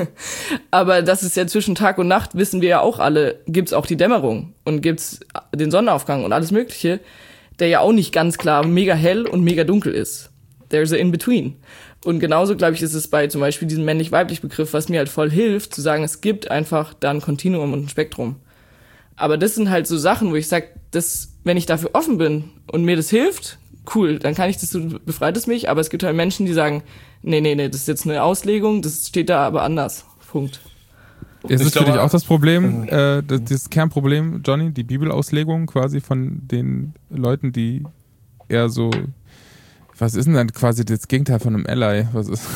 aber das ist ja zwischen Tag und Nacht, wissen wir ja auch alle, gibt's auch die Dämmerung und gibt's den Sonnenaufgang und alles Mögliche, der ja auch nicht ganz klar mega hell und mega dunkel ist. There's a in-between. Und genauso, glaube ich, ist es bei zum Beispiel diesem männlich-weiblich Begriff, was mir halt voll hilft, zu sagen, es gibt einfach da ein Kontinuum und ein Spektrum. Aber das sind halt so Sachen, wo ich sage, das, wenn ich dafür offen bin und mir das hilft, cool, dann kann ich das, so befreit es mich. Aber es gibt halt Menschen, die sagen, nee, nee, nee, das ist jetzt eine Auslegung, das steht da aber anders. Punkt. Ist es für dich auch das Problem, äh, das, das Kernproblem, Johnny, die Bibelauslegung quasi von den Leuten, die eher so, was ist denn dann quasi das Gegenteil von einem Ally? Was ist?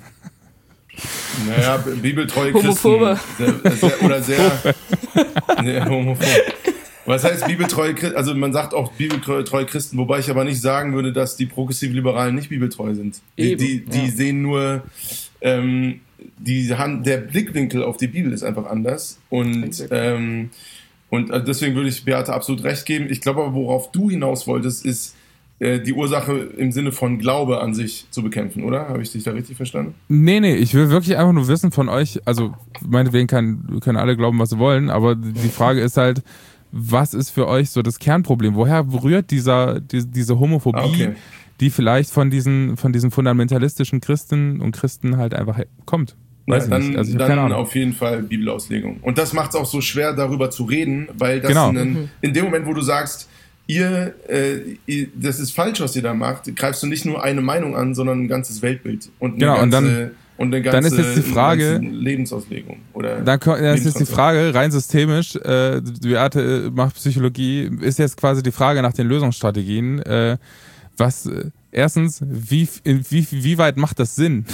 Naja, bibeltreue Christen. Sehr, sehr, oder sehr, sehr homophob. Was heißt bibeltreue Christen? Also man sagt auch bibeltreue Christen, wobei ich aber nicht sagen würde, dass die progressiv-Liberalen nicht bibeltreu sind. Die, die, die ja. sehen nur, ähm, die haben, der Blickwinkel auf die Bibel ist einfach anders. Und, ähm, und deswegen würde ich Beate absolut recht geben. Ich glaube aber, worauf du hinaus wolltest, ist, die Ursache im Sinne von Glaube an sich zu bekämpfen, oder? Habe ich dich da richtig verstanden? Nee, nee, ich will wirklich einfach nur wissen von euch, also meinetwegen kann, können alle glauben, was sie wollen, aber die Frage ist halt, was ist für euch so das Kernproblem? Woher rührt dieser, die, diese Homophobie, ah, okay. die vielleicht von diesen, von diesen fundamentalistischen Christen und Christen halt einfach kommt? Weiß ja, ich dann nicht. Also ich dann auf jeden Fall Bibelauslegung. Und das macht es auch so schwer, darüber zu reden, weil das genau. in, in dem Moment, wo du sagst, Ihr, äh, ihr, das ist falsch, was ihr da macht, greifst du nicht nur eine Meinung an, sondern ein ganzes Weltbild und eine genau, ganze, und dann, und eine ganze, dann ist jetzt die Frage, Lebensauslegung. Oder dann dann ist jetzt die Frage, rein systemisch, äh, Beate macht Psychologie, ist jetzt quasi die Frage nach den Lösungsstrategien. Äh, was, äh, erstens, wie, in, wie, wie weit macht das Sinn,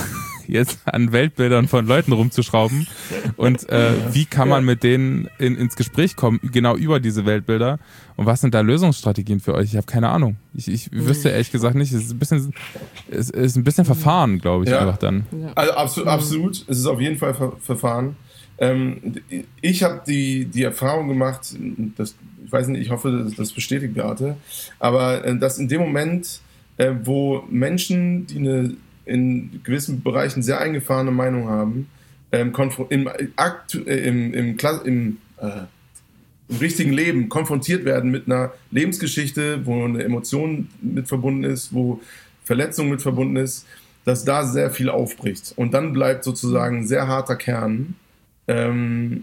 jetzt an Weltbildern von Leuten rumzuschrauben und äh, wie kann man mit denen in, ins Gespräch kommen, genau über diese Weltbilder und was sind da Lösungsstrategien für euch? Ich habe keine Ahnung. Ich, ich wüsste ehrlich gesagt nicht. Es ist ein bisschen, es ist ein bisschen Verfahren, glaube ich, ja. einfach dann. Also absolut, absolut. Es ist auf jeden Fall Ver- Verfahren. Ähm, ich habe die, die Erfahrung gemacht, das, ich weiß nicht, ich hoffe, das, das bestätigt Beate, aber äh, dass in dem Moment, äh, wo Menschen, die eine in gewissen Bereichen sehr eingefahrene Meinung haben, ähm, konf- im, aktu- äh, im, im, Kla- im, äh, im richtigen Leben konfrontiert werden mit einer Lebensgeschichte, wo eine Emotion mit verbunden ist, wo Verletzung mit verbunden ist, dass da sehr viel aufbricht. Und dann bleibt sozusagen ein sehr harter Kern ähm,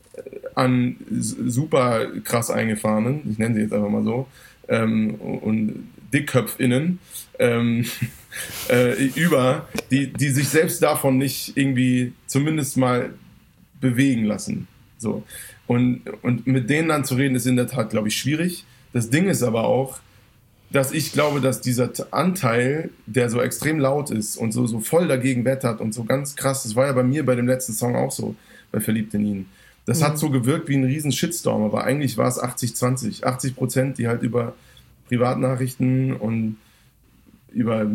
an super krass eingefahrenen, ich nenne sie jetzt einfach mal so, ähm, und DickköpfInnen ähm, äh, über, die, die sich selbst davon nicht irgendwie zumindest mal bewegen lassen. So. Und, und mit denen dann zu reden, ist in der Tat, glaube ich, schwierig. Das Ding ist aber auch, dass ich glaube, dass dieser Anteil, der so extrem laut ist und so, so voll dagegen wettert und so ganz krass, das war ja bei mir bei dem letzten Song auch so, bei Verliebt in ihn. Das mhm. hat so gewirkt wie ein riesen Shitstorm, aber eigentlich war es achtzig zwanzig. achtzig Prozent, die halt über Privatnachrichten und über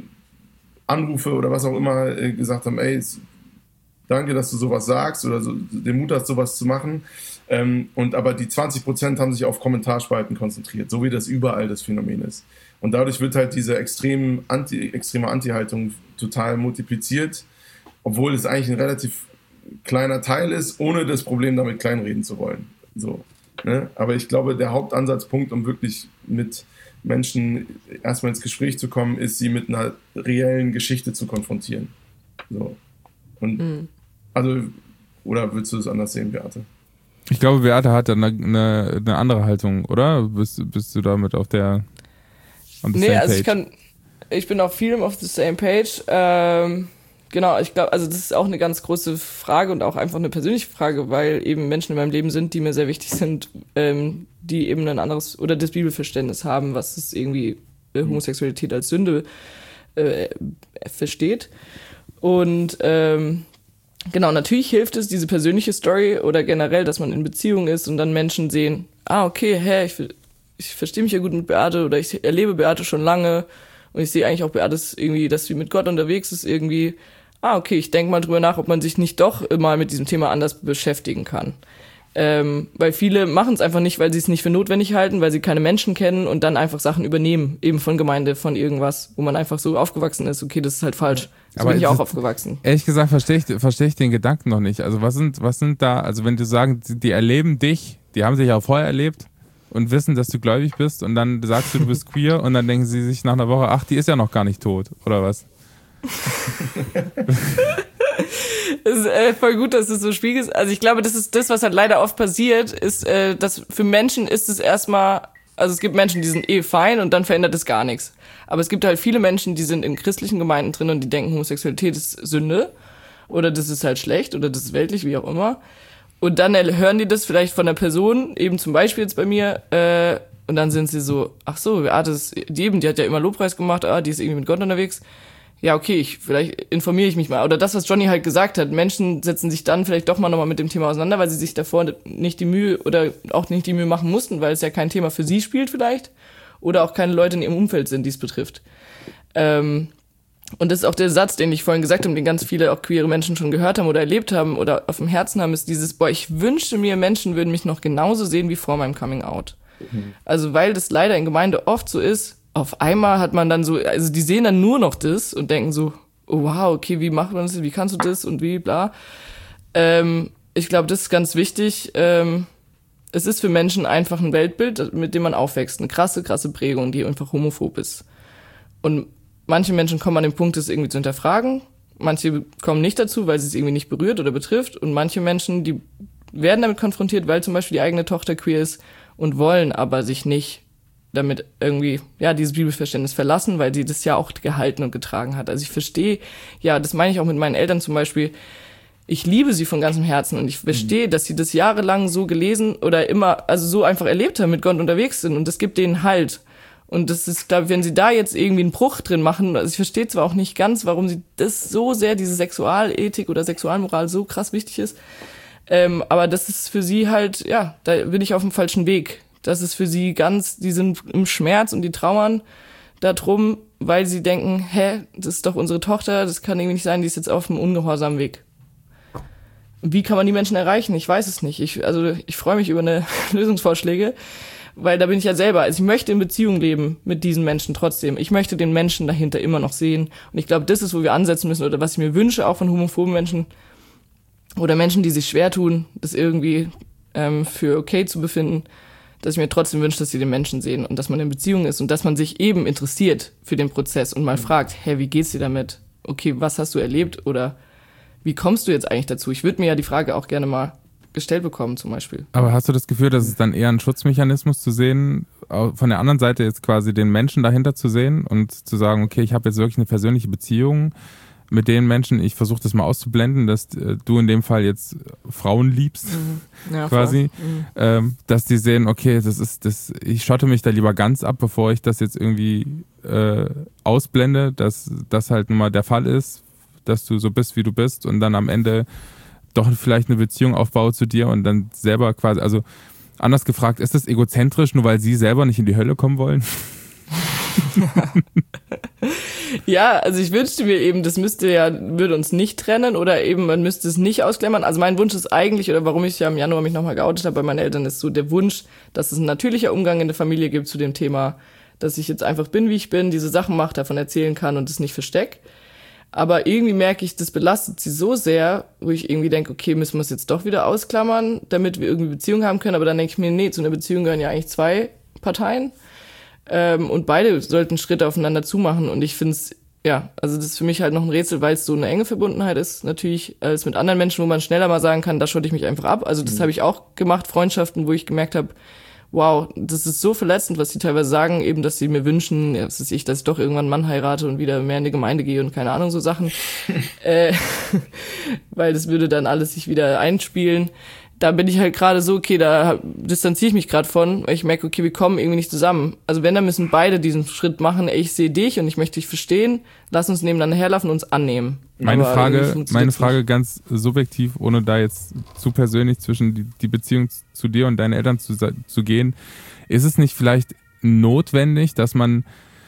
Anrufe oder was auch immer gesagt haben, ey, danke, dass du sowas sagst oder so, den Mut hast, sowas zu machen. Ähm, und aber die zwanzig Prozent haben sich auf Kommentarspalten konzentriert, so wie das überall das Phänomen ist. Und dadurch wird halt diese extrem Anti, extreme Anti-Haltung total multipliziert, obwohl es eigentlich ein relativ kleiner Teil ist, ohne das Problem damit kleinreden zu wollen. So, ne? Aber ich glaube, der Hauptansatzpunkt, um wirklich mit Menschen erstmal ins Gespräch zu kommen, ist, sie mit einer reellen Geschichte zu konfrontieren. So. Und mhm. also, oder willst du es anders sehen, Beate? Ich glaube, Beate hat eine, eine, eine andere Haltung, oder? Bist, bist du damit auf der on the nee, same also page? ich kann, ich bin auf vielem auf the same page. Ähm, genau, ich glaube, also das ist auch eine ganz große Frage und auch einfach eine persönliche Frage, weil eben Menschen in meinem Leben sind, die mir sehr wichtig sind, ähm, die eben ein anderes oder das Bibelverständnis haben, was es irgendwie äh, Homosexualität als Sünde äh, versteht. Und ähm, genau, natürlich hilft es, diese persönliche Story oder generell, dass man in Beziehung ist und dann Menschen sehen, ah, okay, hä, ich, ich verstehe mich ja gut mit Beate oder ich erlebe Beate schon lange und ich sehe eigentlich auch Beate irgendwie, dass sie mit Gott unterwegs ist irgendwie. Ah, okay, ich denke mal drüber nach, ob man sich nicht doch mal mit diesem Thema anders beschäftigen kann. Ähm, weil viele machen es einfach nicht, weil sie es nicht für notwendig halten, weil sie keine Menschen kennen und dann einfach Sachen übernehmen, eben von Gemeinde, von irgendwas, wo man einfach so aufgewachsen ist, okay, das ist halt falsch. So Aber bin ich auch ist, aufgewachsen. Ehrlich gesagt verstehe ich, verstehe ich den Gedanken noch nicht. Also was sind, was sind da, also wenn du sagen, die erleben dich, die haben sich ja vorher erlebt und wissen, dass du gläubig bist und dann sagst du, du bist queer und dann denken sie sich nach einer Woche, ach, die ist ja noch gar nicht tot, oder was? Es ist äh, voll gut, dass du es so spiegelst. Also ich glaube, das ist das, was halt leider oft passiert, ist, äh, dass für Menschen ist es erstmal, also es gibt Menschen, die sind eh fein und dann verändert es gar nichts. Aber es gibt halt viele Menschen, die sind in christlichen Gemeinden drin und die denken, Homosexualität ist Sünde oder das ist halt schlecht oder das ist weltlich, wie auch immer. Und dann hören die das vielleicht von einer Person, eben zum Beispiel jetzt bei mir, äh, und dann sind sie so, ach so, ah, das ist, die eben, die hat ja immer Lobpreis gemacht, ah, die ist irgendwie mit Gott unterwegs. Ja, okay, ich, vielleicht informiere ich mich mal. Oder das, was Johnny halt gesagt hat, Menschen setzen sich dann vielleicht doch mal nochmal mit dem Thema auseinander, weil sie sich davor nicht die Mühe oder auch nicht die Mühe machen mussten, weil es ja kein Thema für sie spielt vielleicht. Oder auch keine Leute in ihrem Umfeld sind, die es betrifft. Ähm, und das ist auch der Satz, den ich vorhin gesagt habe, den ganz viele auch queere Menschen schon gehört haben oder erlebt haben oder auf dem Herzen haben, ist dieses, boah, ich wünschte mir, Menschen würden mich noch genauso sehen wie vor meinem Coming Out. Mhm. Also weil das leider in Gemeinde oft so ist, auf einmal hat man dann so, also die sehen dann nur noch das und denken so, oh wow, okay, wie macht man das, wie kannst du das und wie, bla. Ähm, ich glaube, das ist ganz wichtig. Ähm, es ist für Menschen einfach ein Weltbild, mit dem man aufwächst. Eine krasse, krasse Prägung, die einfach homophob ist. Und manche Menschen kommen an den Punkt, das irgendwie zu hinterfragen. Manche kommen nicht dazu, weil sie es irgendwie nicht berührt oder betrifft. Und manche Menschen, die werden damit konfrontiert, weil zum Beispiel die eigene Tochter queer ist und wollen aber sich nicht damit irgendwie, ja, dieses Bibelverständnis verlassen, weil sie das ja auch gehalten und getragen hat. Also ich verstehe, ja, das meine ich auch mit meinen Eltern zum Beispiel, ich liebe sie von ganzem Herzen und ich verstehe, mhm. dass sie das jahrelang so gelesen oder immer, also so einfach erlebt haben, mit Gott unterwegs sind und das gibt denen Halt. Und das ist, glaube ich, wenn sie da jetzt irgendwie einen Bruch drin machen, also ich verstehe zwar auch nicht ganz, warum sie das so sehr, diese Sexualethik oder Sexualmoral so krass wichtig ist, ähm, aber das ist für sie halt, ja, da bin ich auf dem falschen Weg. Das ist für sie ganz, die sind im Schmerz und die trauern darum, weil sie denken, hä, das ist doch unsere Tochter, das kann irgendwie nicht sein, die ist jetzt auf einem ungehorsamen Weg. Wie kann man die Menschen erreichen? Ich weiß es nicht. Ich, also ich freue mich über eine Lösungsvorschläge, weil da bin ich ja selber. Also ich möchte in Beziehung leben mit diesen Menschen trotzdem. Ich möchte den Menschen dahinter immer noch sehen. Und ich glaube, das ist, wo wir ansetzen müssen oder was ich mir wünsche, auch von homophoben Menschen oder Menschen, die sich schwer tun, das irgendwie ähm, für okay zu befinden, dass ich mir trotzdem wünsche, dass sie den Menschen sehen und dass man in Beziehung ist und dass man sich eben interessiert für den Prozess und mal fragt, hä, wie geht's dir damit? Okay, was hast du erlebt oder wie kommst du jetzt eigentlich dazu? Ich würde mir ja die Frage auch gerne mal gestellt bekommen zum Beispiel. Aber hast du das Gefühl, dass es dann eher ein Schutzmechanismus zu sehen, von der anderen Seite jetzt quasi den Menschen dahinter zu sehen und zu sagen, okay, ich habe jetzt wirklich eine persönliche Beziehung mit den Menschen, ich versuche das mal auszublenden, dass äh, du in dem Fall jetzt Frauen liebst, mhm. ja, quasi, mhm. ähm, dass die sehen, okay, das ist das, ich schotte mich da lieber ganz ab, bevor ich das jetzt irgendwie äh, ausblende, dass das halt nun mal der Fall ist, dass du so bist, wie du bist und dann am Ende doch vielleicht eine Beziehung aufbaue zu dir und dann selber quasi, also anders gefragt, ist das egozentrisch, nur weil sie selber nicht in die Hölle kommen wollen? Ja, also ich wünschte mir eben, das müsste ja, würde uns nicht trennen oder eben man müsste es nicht ausklammern. Also mein Wunsch ist eigentlich, oder warum ich ja im Januar mich nochmal geoutet habe bei meinen Eltern, ist so der Wunsch, dass es ein natürlicher Umgang in der Familie gibt zu dem Thema, dass ich jetzt einfach bin, wie ich bin, diese Sachen mache, davon erzählen kann und es nicht verstecke. Aber irgendwie merke ich, das belastet sie so sehr, wo ich irgendwie denke, okay, müssen wir es jetzt doch wieder ausklammern, damit wir irgendwie Beziehung haben können. Aber dann denke ich mir, nee, zu einer Beziehung gehören ja eigentlich zwei Parteien. Ähm, und beide sollten Schritte aufeinander zumachen. Und ich finde es, ja, also das ist für mich halt noch ein Rätsel, weil es so eine enge Verbundenheit ist, natürlich, als mit anderen Menschen, wo man schneller mal sagen kann, da schotte ich mich einfach ab. Also das mhm. habe ich auch gemacht, Freundschaften, wo ich gemerkt habe, wow, das ist so verletzend, was sie teilweise sagen, eben, dass sie mir wünschen, ja, was weiß ich, dass ich doch irgendwann einen Mann heirate und wieder mehr in die Gemeinde gehe und keine Ahnung, so Sachen. äh, weil das würde dann alles sich wieder einspielen. Da bin ich halt gerade so, okay, da distanziere ich mich gerade von, weil ich merke, okay, wir kommen irgendwie nicht zusammen. Also wenn, dann müssen beide diesen Schritt machen, ey, ich sehe dich und ich möchte dich verstehen, lass uns nebeneinander herlaufen und uns annehmen. Meine Aber Frage, meine Frage nicht. Ganz subjektiv, ohne da jetzt zu persönlich zwischen die, die Beziehung zu dir und deinen Eltern zu, zu gehen, ist es nicht vielleicht notwendig, dass man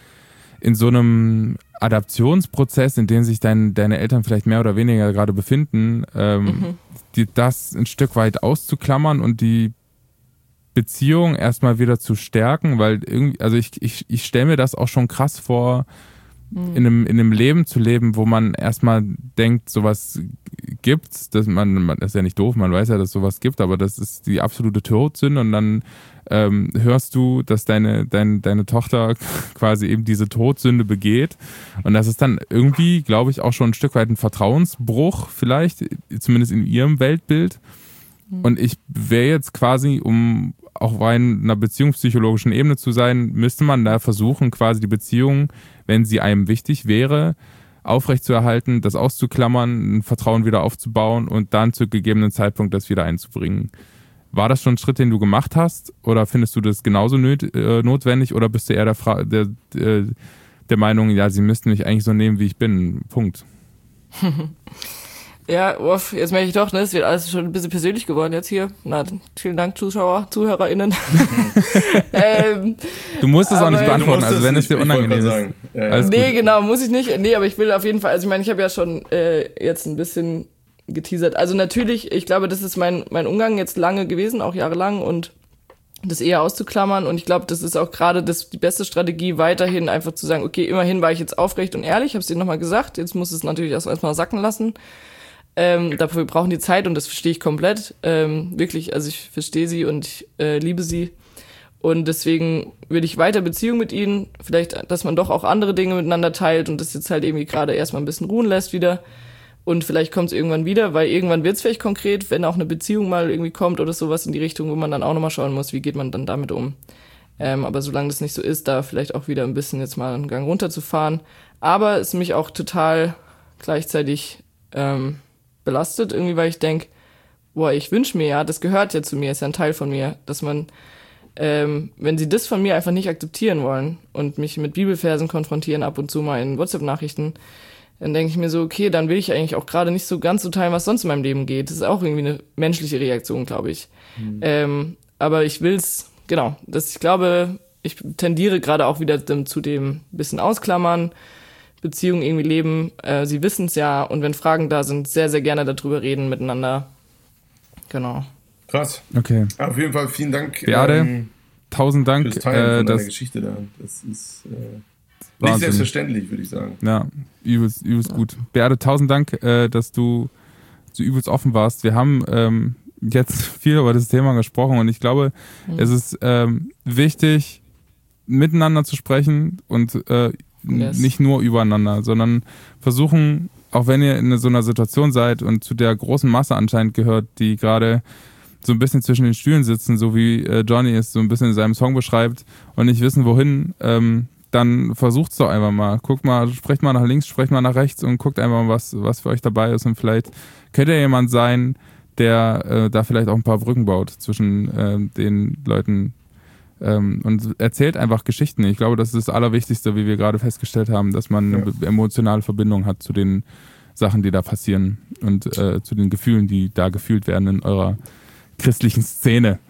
in so einem Adaptionsprozess, in dem sich dein, deine Eltern vielleicht mehr oder weniger gerade befinden, ähm, mhm. die, das ein Stück weit auszuklammern und die Beziehung erstmal wieder zu stärken, weil irgendwie, also ich, ich, ich stelle mir das auch schon krass vor, mhm. in einem, in einem Leben zu leben, wo man erstmal denkt, sowas gibt's, dass man, man das ist ja nicht doof, man weiß ja, dass sowas gibt, aber das ist die absolute Todsünde und dann ähm, hörst du, dass deine, dein, deine Tochter quasi eben diese Todsünde begeht und das ist dann irgendwie, glaube ich, auch schon ein Stück weit ein Vertrauensbruch vielleicht, zumindest in ihrem Weltbild und ich wäre jetzt quasi, um auch auf einer beziehungspsychologischen Ebene zu sein, müsste man da versuchen, quasi die Beziehung, wenn sie einem wichtig wäre, aufrechtzuerhalten, das auszuklammern, ein Vertrauen wieder aufzubauen und dann zu gegebenen Zeitpunkt das wieder einzubringen. War das schon ein Schritt, den du gemacht hast oder findest du das genauso nöt- äh, notwendig oder bist du eher der, Fra- der, der, der Meinung, ja, sie müssten mich eigentlich so nehmen, wie ich bin, Punkt. Ja, uff, jetzt merke ich doch, ne, es wird alles schon ein bisschen persönlich geworden jetzt hier. Na, vielen Dank, Zuschauer, ZuhörerInnen. ähm, du musst es auch nicht beantworten, also wenn es dir unangenehm ist. Ja, ja. Nee, genau, muss ich nicht. Nee, aber ich will auf jeden Fall, also ich meine, ich habe ja schon äh, jetzt ein bisschen geteasert. Also natürlich, ich glaube, das ist mein mein Umgang jetzt lange gewesen, auch jahrelang und das eher auszuklammern und ich glaube, das ist auch gerade das die beste Strategie, weiterhin einfach zu sagen, okay, immerhin war ich jetzt aufrecht und ehrlich, habe es dir nochmal gesagt, jetzt muss es natürlich erstmal sacken lassen. Ähm, dafür brauchen die Zeit und das verstehe ich komplett. Ähm, wirklich, also ich verstehe sie und ich äh, liebe sie. Und deswegen würde ich weiter Beziehung mit ihnen. Vielleicht, dass man doch auch andere Dinge miteinander teilt und das jetzt halt irgendwie gerade erstmal ein bisschen ruhen lässt wieder. Und vielleicht kommt es irgendwann wieder, weil irgendwann wird es vielleicht konkret, wenn auch eine Beziehung mal irgendwie kommt oder sowas in die Richtung, wo man dann auch nochmal schauen muss, wie geht man dann damit um. Ähm, aber solange das nicht so ist, da vielleicht auch wieder ein bisschen jetzt mal einen Gang runterzufahren. Aber es mich auch total gleichzeitig ähm, belastet, irgendwie, weil ich denke, boah, ich wünsche mir ja, das gehört ja zu mir, ist ja ein Teil von mir, dass man Ähm, wenn sie das von mir einfach nicht akzeptieren wollen und mich mit Bibelversen konfrontieren, ab und zu mal in WhatsApp-Nachrichten, dann denke ich mir so, okay, dann will ich eigentlich auch gerade nicht so ganz so teilen, was sonst in meinem Leben geht. Das ist auch irgendwie eine menschliche Reaktion, glaube ich. Mhm. Ähm, aber ich will's, genau, dass ich glaube, ich tendiere gerade auch wieder zu dem bisschen ausklammern, Beziehungen irgendwie leben. Äh, sie wissen es ja und wenn Fragen da sind, sehr, sehr gerne darüber reden miteinander. Genau. Krass. Okay. Auf jeden Fall vielen Dank. Beate, ähm, tausend Dank. Fürs Teilen von äh, deiner Geschichte da. Das ist äh, nicht selbstverständlich, würde ich sagen. Ja, übelst, übelst ja. gut. Beate, tausend Dank, äh, dass du so übelst offen warst. Wir haben ähm, jetzt viel über das Thema gesprochen und ich glaube, mhm. es ist ähm, wichtig, miteinander zu sprechen und äh, yes. nicht nur übereinander, sondern versuchen, auch wenn ihr in so einer Situation seid und zu der großen Masse anscheinend gehört, die gerade so ein bisschen zwischen den Stühlen sitzen, so wie äh, Johnny es so ein bisschen in seinem Song beschreibt und nicht wissen, wohin, ähm, dann versucht's doch einfach mal. Guckt mal, sprecht mal nach links, sprecht mal nach rechts und guckt einfach mal, was, was für euch dabei ist und vielleicht könnte ja jemand sein, der äh, da vielleicht auch ein paar Brücken baut zwischen äh, den Leuten ähm, und erzählt einfach Geschichten. Ich glaube, das ist das Allerwichtigste, wie wir gerade festgestellt haben, dass man eine ja. emotionale Verbindung hat zu den Sachen, die da passieren und äh, zu den Gefühlen, die da gefühlt werden in eurer christlichen Szene.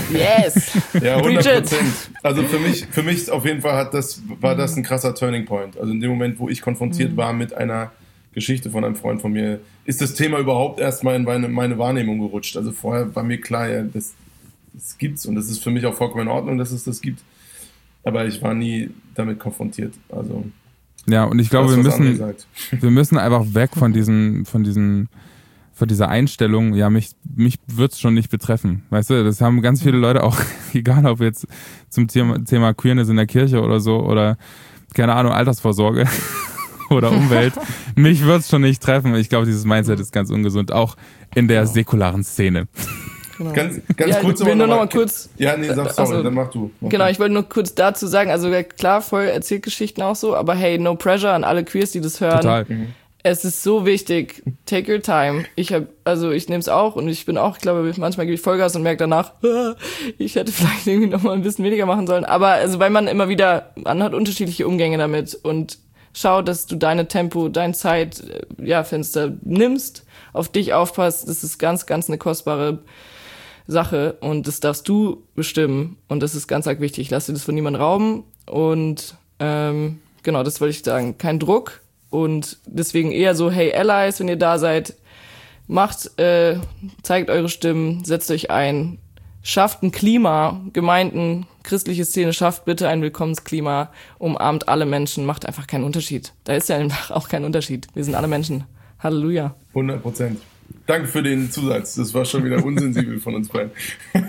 Yes! Ja, hundert Prozent. Also für mich, für mich auf jeden Fall hat das, war das ein krasser Turning Point. Also in dem Moment, wo ich konfrontiert mhm. war mit einer Geschichte von einem Freund von mir, ist das Thema überhaupt erstmal in meine, meine Wahrnehmung gerutscht. Also vorher war mir klar, ja, das, das gibt's und das ist für mich auch vollkommen in Ordnung, dass es das gibt. Aber ich war nie damit konfrontiert. Also ja, und ich glaube, wir müssen, wir müssen einfach weg von diesen, von diesen von dieser Einstellung, ja, mich, mich wird's schon nicht betreffen. Weißt du, das haben ganz viele Leute auch, egal ob jetzt zum Thema, Thema Queerness in der Kirche oder so oder, keine Ahnung, Altersvorsorge oder Umwelt. Mich wird's schon nicht treffen. Ich glaube, dieses Mindset ist ganz ungesund, auch in der säkularen Szene. Genau. Ganz, ganz ja, kurz ich will nur noch mal kurz. Ja, nee, sag sorry, also, dann mach du. Mach genau, du. ich wollte nur kurz dazu sagen, also klar, voll erzählt Geschichten auch so, aber hey, no pressure an alle Queers, die das hören. Total. Mhm. Es ist so wichtig. Take your time. Ich hab, also ich nehme es auch und ich bin auch, ich glaube, manchmal gebe ich Vollgas und merke danach, ich hätte vielleicht irgendwie noch mal ein bisschen weniger machen sollen. Aber also weil man immer wieder, man hat unterschiedliche Umgänge damit und schau, dass du deine Tempo, dein Zeit, ja, Fenster nimmst, auf dich aufpasst. Das ist ganz, ganz eine kostbare Sache und das darfst du bestimmen und das ist ganz arg wichtig. Lass dir das von niemandem rauben und ähm, genau, das wollte ich sagen. Kein Druck. Und deswegen eher so, hey Allies, wenn ihr da seid, macht, äh, zeigt eure Stimmen, setzt euch ein, schafft ein Klima, Gemeinden, christliche Szene, schafft bitte ein Willkommensklima, umarmt alle Menschen, macht einfach keinen Unterschied. Da ist ja einfach auch kein Unterschied. Wir sind alle Menschen. Halleluja. hundert Prozent. Danke für den Zusatz. Das war schon wieder unsensibel von uns beiden.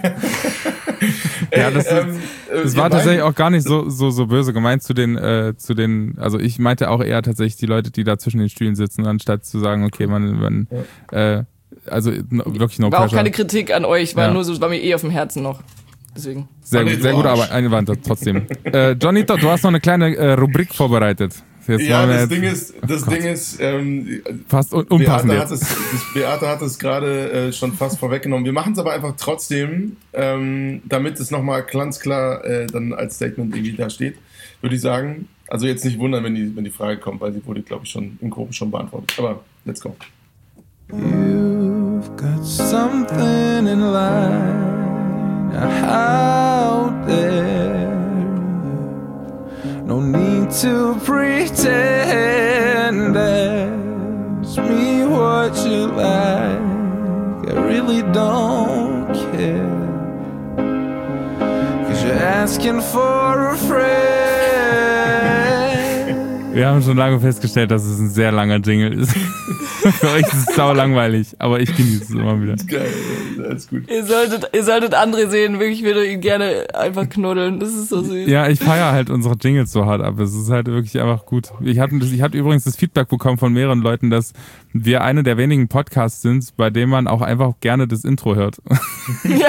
Ja, das, ist, ähm, das war tatsächlich auch gar nicht so, so, so böse gemeint zu den, äh, zu den, also ich meinte auch eher tatsächlich die Leute, die da zwischen den Stühlen sitzen, anstatt zu sagen, okay, man, man ja. äh, also no, wirklich no War pressure. auch keine Kritik an euch, war ja. nur so, war mir eh auf dem Herzen noch. Deswegen. Sehr gut, sehr gut, aber Einwand trotzdem. äh, Johnito, du hast noch eine kleine äh, Rubrik vorbereitet. Jetzt ja, das jetzt, Ding ist, das oh Ding ist, ähm, fast un- unpassend Beate jetzt. hat es, das, Beate hat es gerade äh, schon fast vorweggenommen. Wir machen es aber einfach trotzdem, ähm, damit es nochmal ganz klar äh, dann als Statement irgendwie da steht, würde ich sagen. Also jetzt nicht wundern, wenn die, wenn die Frage kommt, weil sie wurde, glaube ich, schon im Groben schon beantwortet. Aber let's go. You've got something in line out there. No need to pretend. Ask me what you like. I really don't care. 'Cause you're asking for a friend. Wir haben schon lange festgestellt, dass es ein sehr langer Jingle ist. Für euch ist es sau langweilig, aber ich genieße es immer wieder. Geil, alles gut. Ihr solltet, ihr solltet André sehen, wirklich, ich würde ihn gerne einfach knuddeln. Das ist so süß. Ja, ich feiere halt unsere Jingles so hart ab. Es ist halt wirklich einfach gut. Ich habe ich hab übrigens das Feedback bekommen von mehreren Leuten, dass wir eine der wenigen Podcasts sind, bei denen man auch einfach gerne das Intro hört. Ja.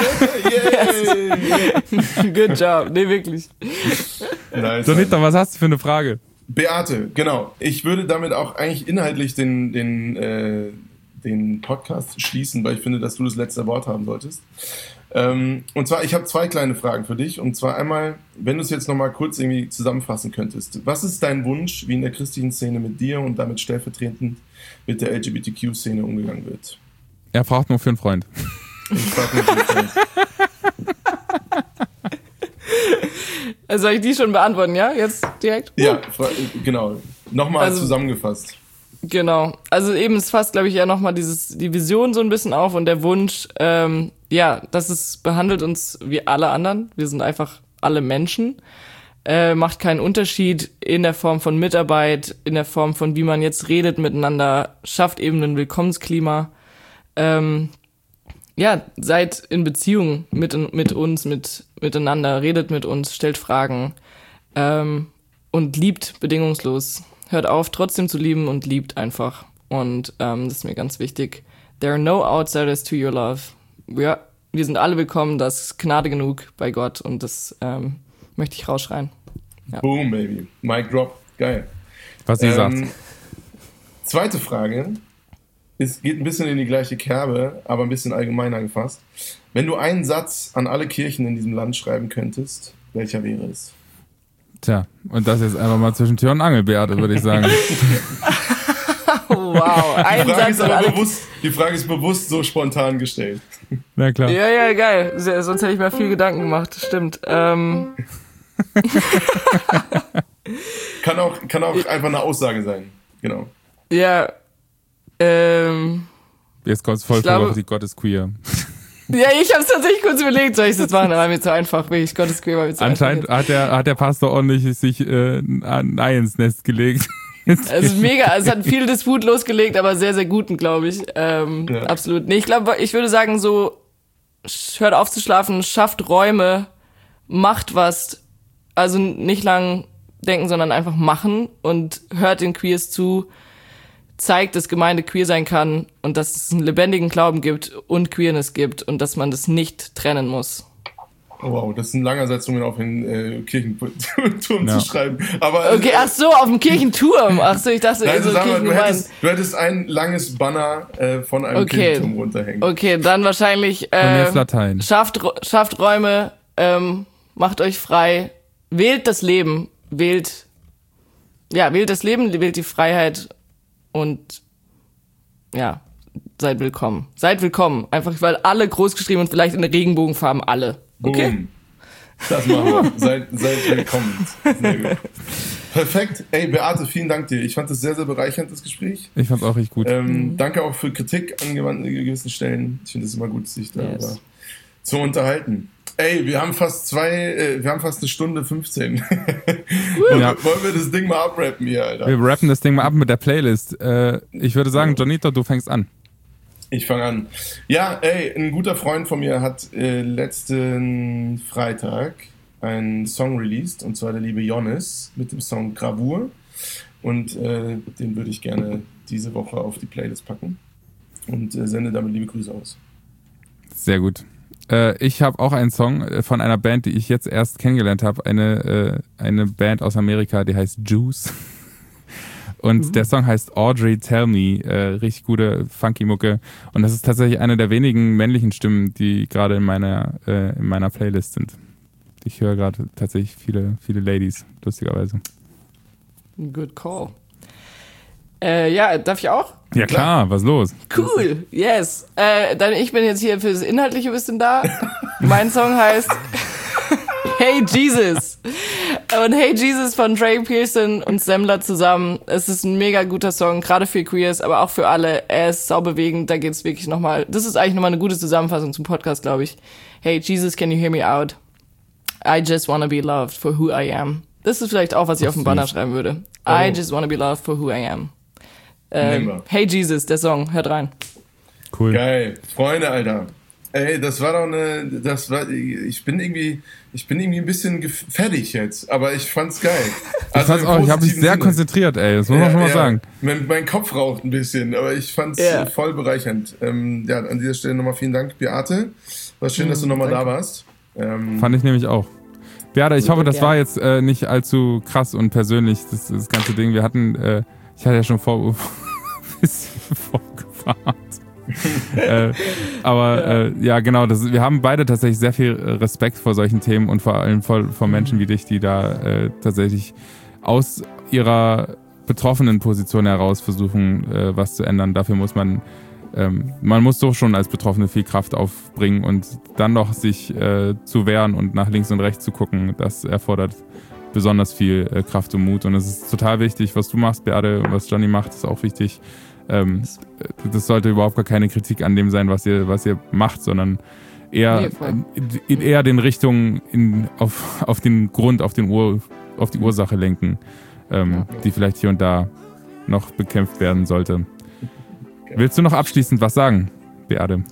Good job. Nee, wirklich. Nice. Sonita, was hast du für eine Frage? Beate, genau. Ich würde damit auch eigentlich inhaltlich den, den, äh, den Podcast schließen, weil ich finde, dass du das letzte Wort haben solltest. Ähm, und zwar, ich habe zwei kleine Fragen für dich. Und zwar einmal, wenn du es jetzt nochmal kurz irgendwie zusammenfassen könntest. Was ist dein Wunsch, wie in der christlichen Szene mit dir und damit stellvertretend mit der L G B T Q-Szene umgegangen wird? Er fragt nur für einen Freund. Ich frage nur für einen Freund. Also soll ich die schon beantworten, ja? Jetzt direkt? Ja, genau. Nochmal also, zusammengefasst. Genau. Also eben, es fasst, glaube ich, ja nochmal dieses, die Vision so ein bisschen auf und der Wunsch, ähm, ja, dass es behandelt uns wie alle anderen. Wir sind einfach alle Menschen. Äh, macht keinen Unterschied in der Form von Mitarbeit, in der Form von, wie man jetzt redet miteinander, schafft eben ein Willkommensklima. Ähm, ja, seid in Beziehung mit, mit uns, mit, miteinander, redet mit uns, stellt Fragen, ähm, und liebt bedingungslos. Hört auf, trotzdem zu lieben und liebt einfach. Und ähm, das ist mir ganz wichtig. There are no outsiders to your love. Wir, wir sind alle willkommen, das ist Gnade genug bei Gott und das ähm, möchte ich rausschreien. Ja. Boom, baby. Mic drop. Geil. Was sie ähm, sagt. Zweite Frage. Es geht ein bisschen in die gleiche Kerbe, aber ein bisschen allgemeiner gefasst. Wenn du einen Satz an alle Kirchen in diesem Land schreiben könntest, welcher wäre es? Tja, und das jetzt einfach mal zwischen Tür und Angel, Beate, würde ich sagen. Oh, wow, ein die, Frage Satz ist an aber alle bewusst, die Frage ist bewusst so spontan gestellt. Na klar. Ja, ja, geil. Sonst hätte ich mir viel Gedanken gemacht, stimmt. Ähm. kann auch, kann auch einfach eine Aussage sein. Genau. Ja. Ähm. Jetzt kommt es voll vor, die Gott ist queer. Ja, ich habe es tatsächlich kurz überlegt, soll ich das machen, aber mir zu einfach, wirklich, Gottes queer war mir zu Anscheinend einfach. hat der, hat der Pastor ordentlich sich äh, ein Ei ins Nest gelegt. Also mega, es hat viel Disput losgelegt, aber sehr, sehr guten, glaube ich. Ähm, ja. Absolut. Nee, ich glaube, ich würde sagen so, hört auf zu schlafen, schafft Räume, macht was, also nicht lang denken, sondern einfach machen und hört den Queers zu, zeigt, dass Gemeinde queer sein kann und dass es einen lebendigen Glauben gibt und Queerness gibt und dass man das nicht trennen muss. Oh, wow, das sind langer Setzungen auf den äh, Kirchenturm ja. zu schreiben. Aber, okay, ach so, auf dem Kirchenturm. Ach so, ich dachte, Nein, also sag mal, du, Kirchengemeinde. hättest, du hättest ein langes Banner äh, von einem Okay. Kirchenturm runterhängen. Okay, dann wahrscheinlich Und äh, jetzt Latein. schafft, schafft Räume, ähm, macht euch frei, wählt das Leben, wählt, ja, wählt das Leben, wählt die Freiheit und ja, seid willkommen. Seid willkommen. Einfach, weil alle groß geschrieben und vielleicht in Regenbogenfarben alle. Okay? Boom. Das machen wir. seid, seid willkommen. Sehr gut. Perfekt. Ey, Beate, vielen Dank dir. Ich fand das sehr, sehr bereichernd, das Gespräch. Ich fand's auch richtig gut. Ähm, Mhm. Danke auch für Kritik an gewissen Stellen. Ich finde es immer gut, sich da Yes. zu unterhalten. Ey, wir haben fast zwei, äh, wir haben fast eine Stunde fünfzehn. wollen, Ja. wir, wollen wir das Ding mal abrappen hier, Alter? Wir rappen das Ding mal ab mit der Playlist. Äh, ich würde sagen, Jonito, du fängst an. Ich fange an. Ja, ey, ein guter Freund von mir hat äh, letzten Freitag einen Song released, und zwar der liebe Jonas mit dem Song Gravur. Und äh, den würde ich gerne diese Woche auf die Playlist packen und äh, sende damit liebe Grüße aus. Sehr gut. Äh, ich habe auch einen Song von einer Band, die ich jetzt erst kennengelernt habe. Eine, äh, eine Band aus Amerika, die heißt Juice. Und mhm. der Song heißt Audrey Tell Me. Äh, richtig gute, funky Mucke. Und das ist tatsächlich eine der wenigen männlichen Stimmen, die gerade in meiner, äh, in meiner Playlist sind. Ich höre gerade tatsächlich viele, viele Ladies, lustigerweise. Good call. Äh, ja, darf ich auch? Ja klar, was los? Cool, yes. Äh, dann ich bin jetzt hier für das Inhaltliche bisschen da. Mein Song heißt Hey Jesus. Und Hey Jesus von Drake Pearson und Semmler zusammen. Es ist ein mega guter Song, gerade für Queers, aber auch für alle. Er ist saubewegend, da geht's wirklich nochmal. Das ist eigentlich nochmal eine gute Zusammenfassung zum Podcast, glaube ich. Hey Jesus, can you hear me out? I just wanna be loved for who I am. Das ist vielleicht auch, was ich auf dem Banner schreiben würde. Oh. I just wanna be loved for who I am. Ähm, Hey Jesus, der Song, hört rein. Cool. Geil, Freunde, Alter. Ey, das war doch eine, das war, ich bin irgendwie, ich bin irgendwie ein bisschen gef- fertig jetzt, aber ich fand's geil. Also ich, auch, ich habe mich sehr Sinne. konzentriert, ey, das muss man ja, schon mal ja. sagen. Mein, mein Kopf raucht ein bisschen, aber ich fand's ja. voll bereichernd. Ähm, ja, an dieser Stelle nochmal vielen Dank, Beate. War schön, dass du nochmal da warst. Ähm, Fand ich nämlich auch. Beate, ich hoffe, das gern. war jetzt äh, nicht allzu krass und persönlich, das, das ganze Ding. Wir hatten, äh, ich hatte ja schon vor, bisschen vorgewarnt. super hart. äh, aber ja, äh, ja genau, das, wir haben beide tatsächlich sehr viel Respekt vor solchen Themen und vor allem vor, vor Menschen wie dich, die da äh, tatsächlich aus ihrer betroffenen Position heraus versuchen, äh, was zu ändern. Dafür muss man, ähm, man muss doch schon als Betroffene viel Kraft aufbringen und dann noch sich äh, zu wehren und nach links und rechts zu gucken, das erfordert besonders viel äh, Kraft und Mut und es ist total wichtig, was du machst, Beate, und was Johnny macht, ist auch wichtig. Ähm, das sollte überhaupt gar keine Kritik an dem sein, was ihr, was ihr macht, sondern eher, nee, äh, eher den Richtungen in, auf, auf den Grund, auf, den Ur, auf die Ursache lenken, ähm, ja. die vielleicht hier und da noch bekämpft werden sollte. Okay. Willst du noch abschließend was sagen, Beate?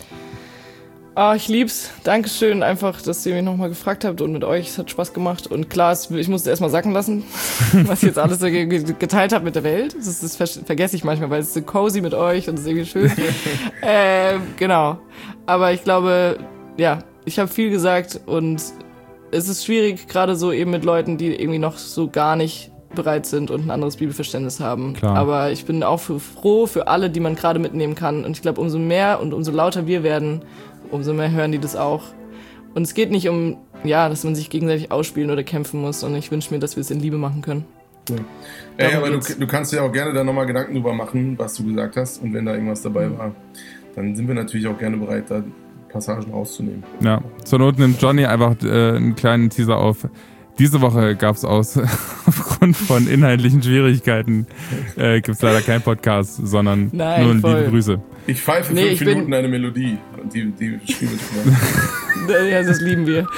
Oh, ich lieb's. Dankeschön einfach, dass ihr mich nochmal gefragt habt und mit euch. Es hat Spaß gemacht. Und klar, ich musste es erstmal sacken lassen, was ich jetzt alles so geteilt habe mit der Welt. Das, ist, das vergesse ich manchmal, weil es ist so cozy mit euch und es ist irgendwie schön. ähm, genau. Aber ich glaube, ja, ich habe viel gesagt und es ist schwierig, gerade so eben mit Leuten, die irgendwie noch so gar nicht bereit sind und ein anderes Bibelverständnis haben. Klar. Aber ich bin auch für, froh für alle, die man gerade mitnehmen kann. Und ich glaube, umso mehr und umso lauter wir werden, umso mehr hören die das auch. Und es geht nicht um, ja, dass man sich gegenseitig ausspielen oder kämpfen muss, sondern ich wünsche mir, dass wir es in Liebe machen können. Ja. Ey, aber du, du kannst dir auch gerne da nochmal Gedanken drüber machen, was du gesagt hast. Und wenn da irgendwas dabei war, dann sind wir natürlich auch gerne bereit, da Passagen rauszunehmen. Ja, zur Not nimmt Johnny einfach äh, einen kleinen Teaser auf. Diese Woche gab es aus, aufgrund von inhaltlichen Schwierigkeiten, äh, gibt es leider keinen Podcast, sondern Nein, nur voll. liebe Grüße. Ich pfeife nee, fünf ich Minuten bin... eine Melodie. Die, die spielen wir Ja, das lieben wir.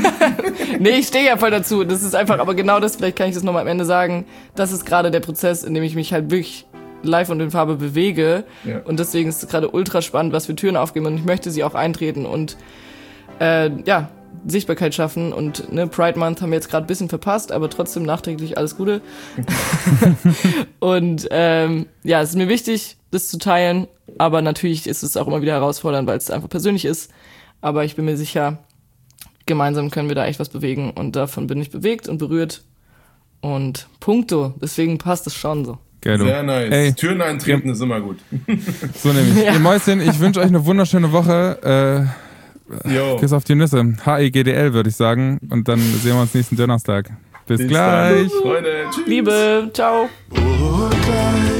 Nee, ich stehe ja voll dazu. Das ist einfach, aber genau das, vielleicht kann ich das nochmal am Ende sagen, das ist gerade der Prozess, in dem ich mich halt wirklich live und in Farbe bewege. Ja. Und deswegen ist es gerade ultra spannend, was für Türen aufgehen und ich möchte sie auch eintreten und äh, ja, Sichtbarkeit schaffen und ne, Pride Month haben wir jetzt gerade ein bisschen verpasst, aber trotzdem nachträglich alles Gute. Und ähm, ja, es ist mir wichtig, das zu teilen, aber natürlich ist es auch immer wieder herausfordernd, weil es einfach persönlich ist. Aber ich bin mir sicher, gemeinsam können wir da echt was bewegen und davon bin ich bewegt und berührt und punkto. Deswegen passt es schon so. Geilo. Sehr nice. Ey. Türen eintreten ja. ist immer gut. So nämlich. Ja. Ihr Mäuschen, ich wünsche euch eine wunderschöne Woche. Äh, Kiss auf die Nüsse. H E G D L würde ich sagen. Und dann sehen wir uns nächsten Donnerstag. Bis, Bis gleich. Freunde. Tschüss. Liebe. Ciao. Oh,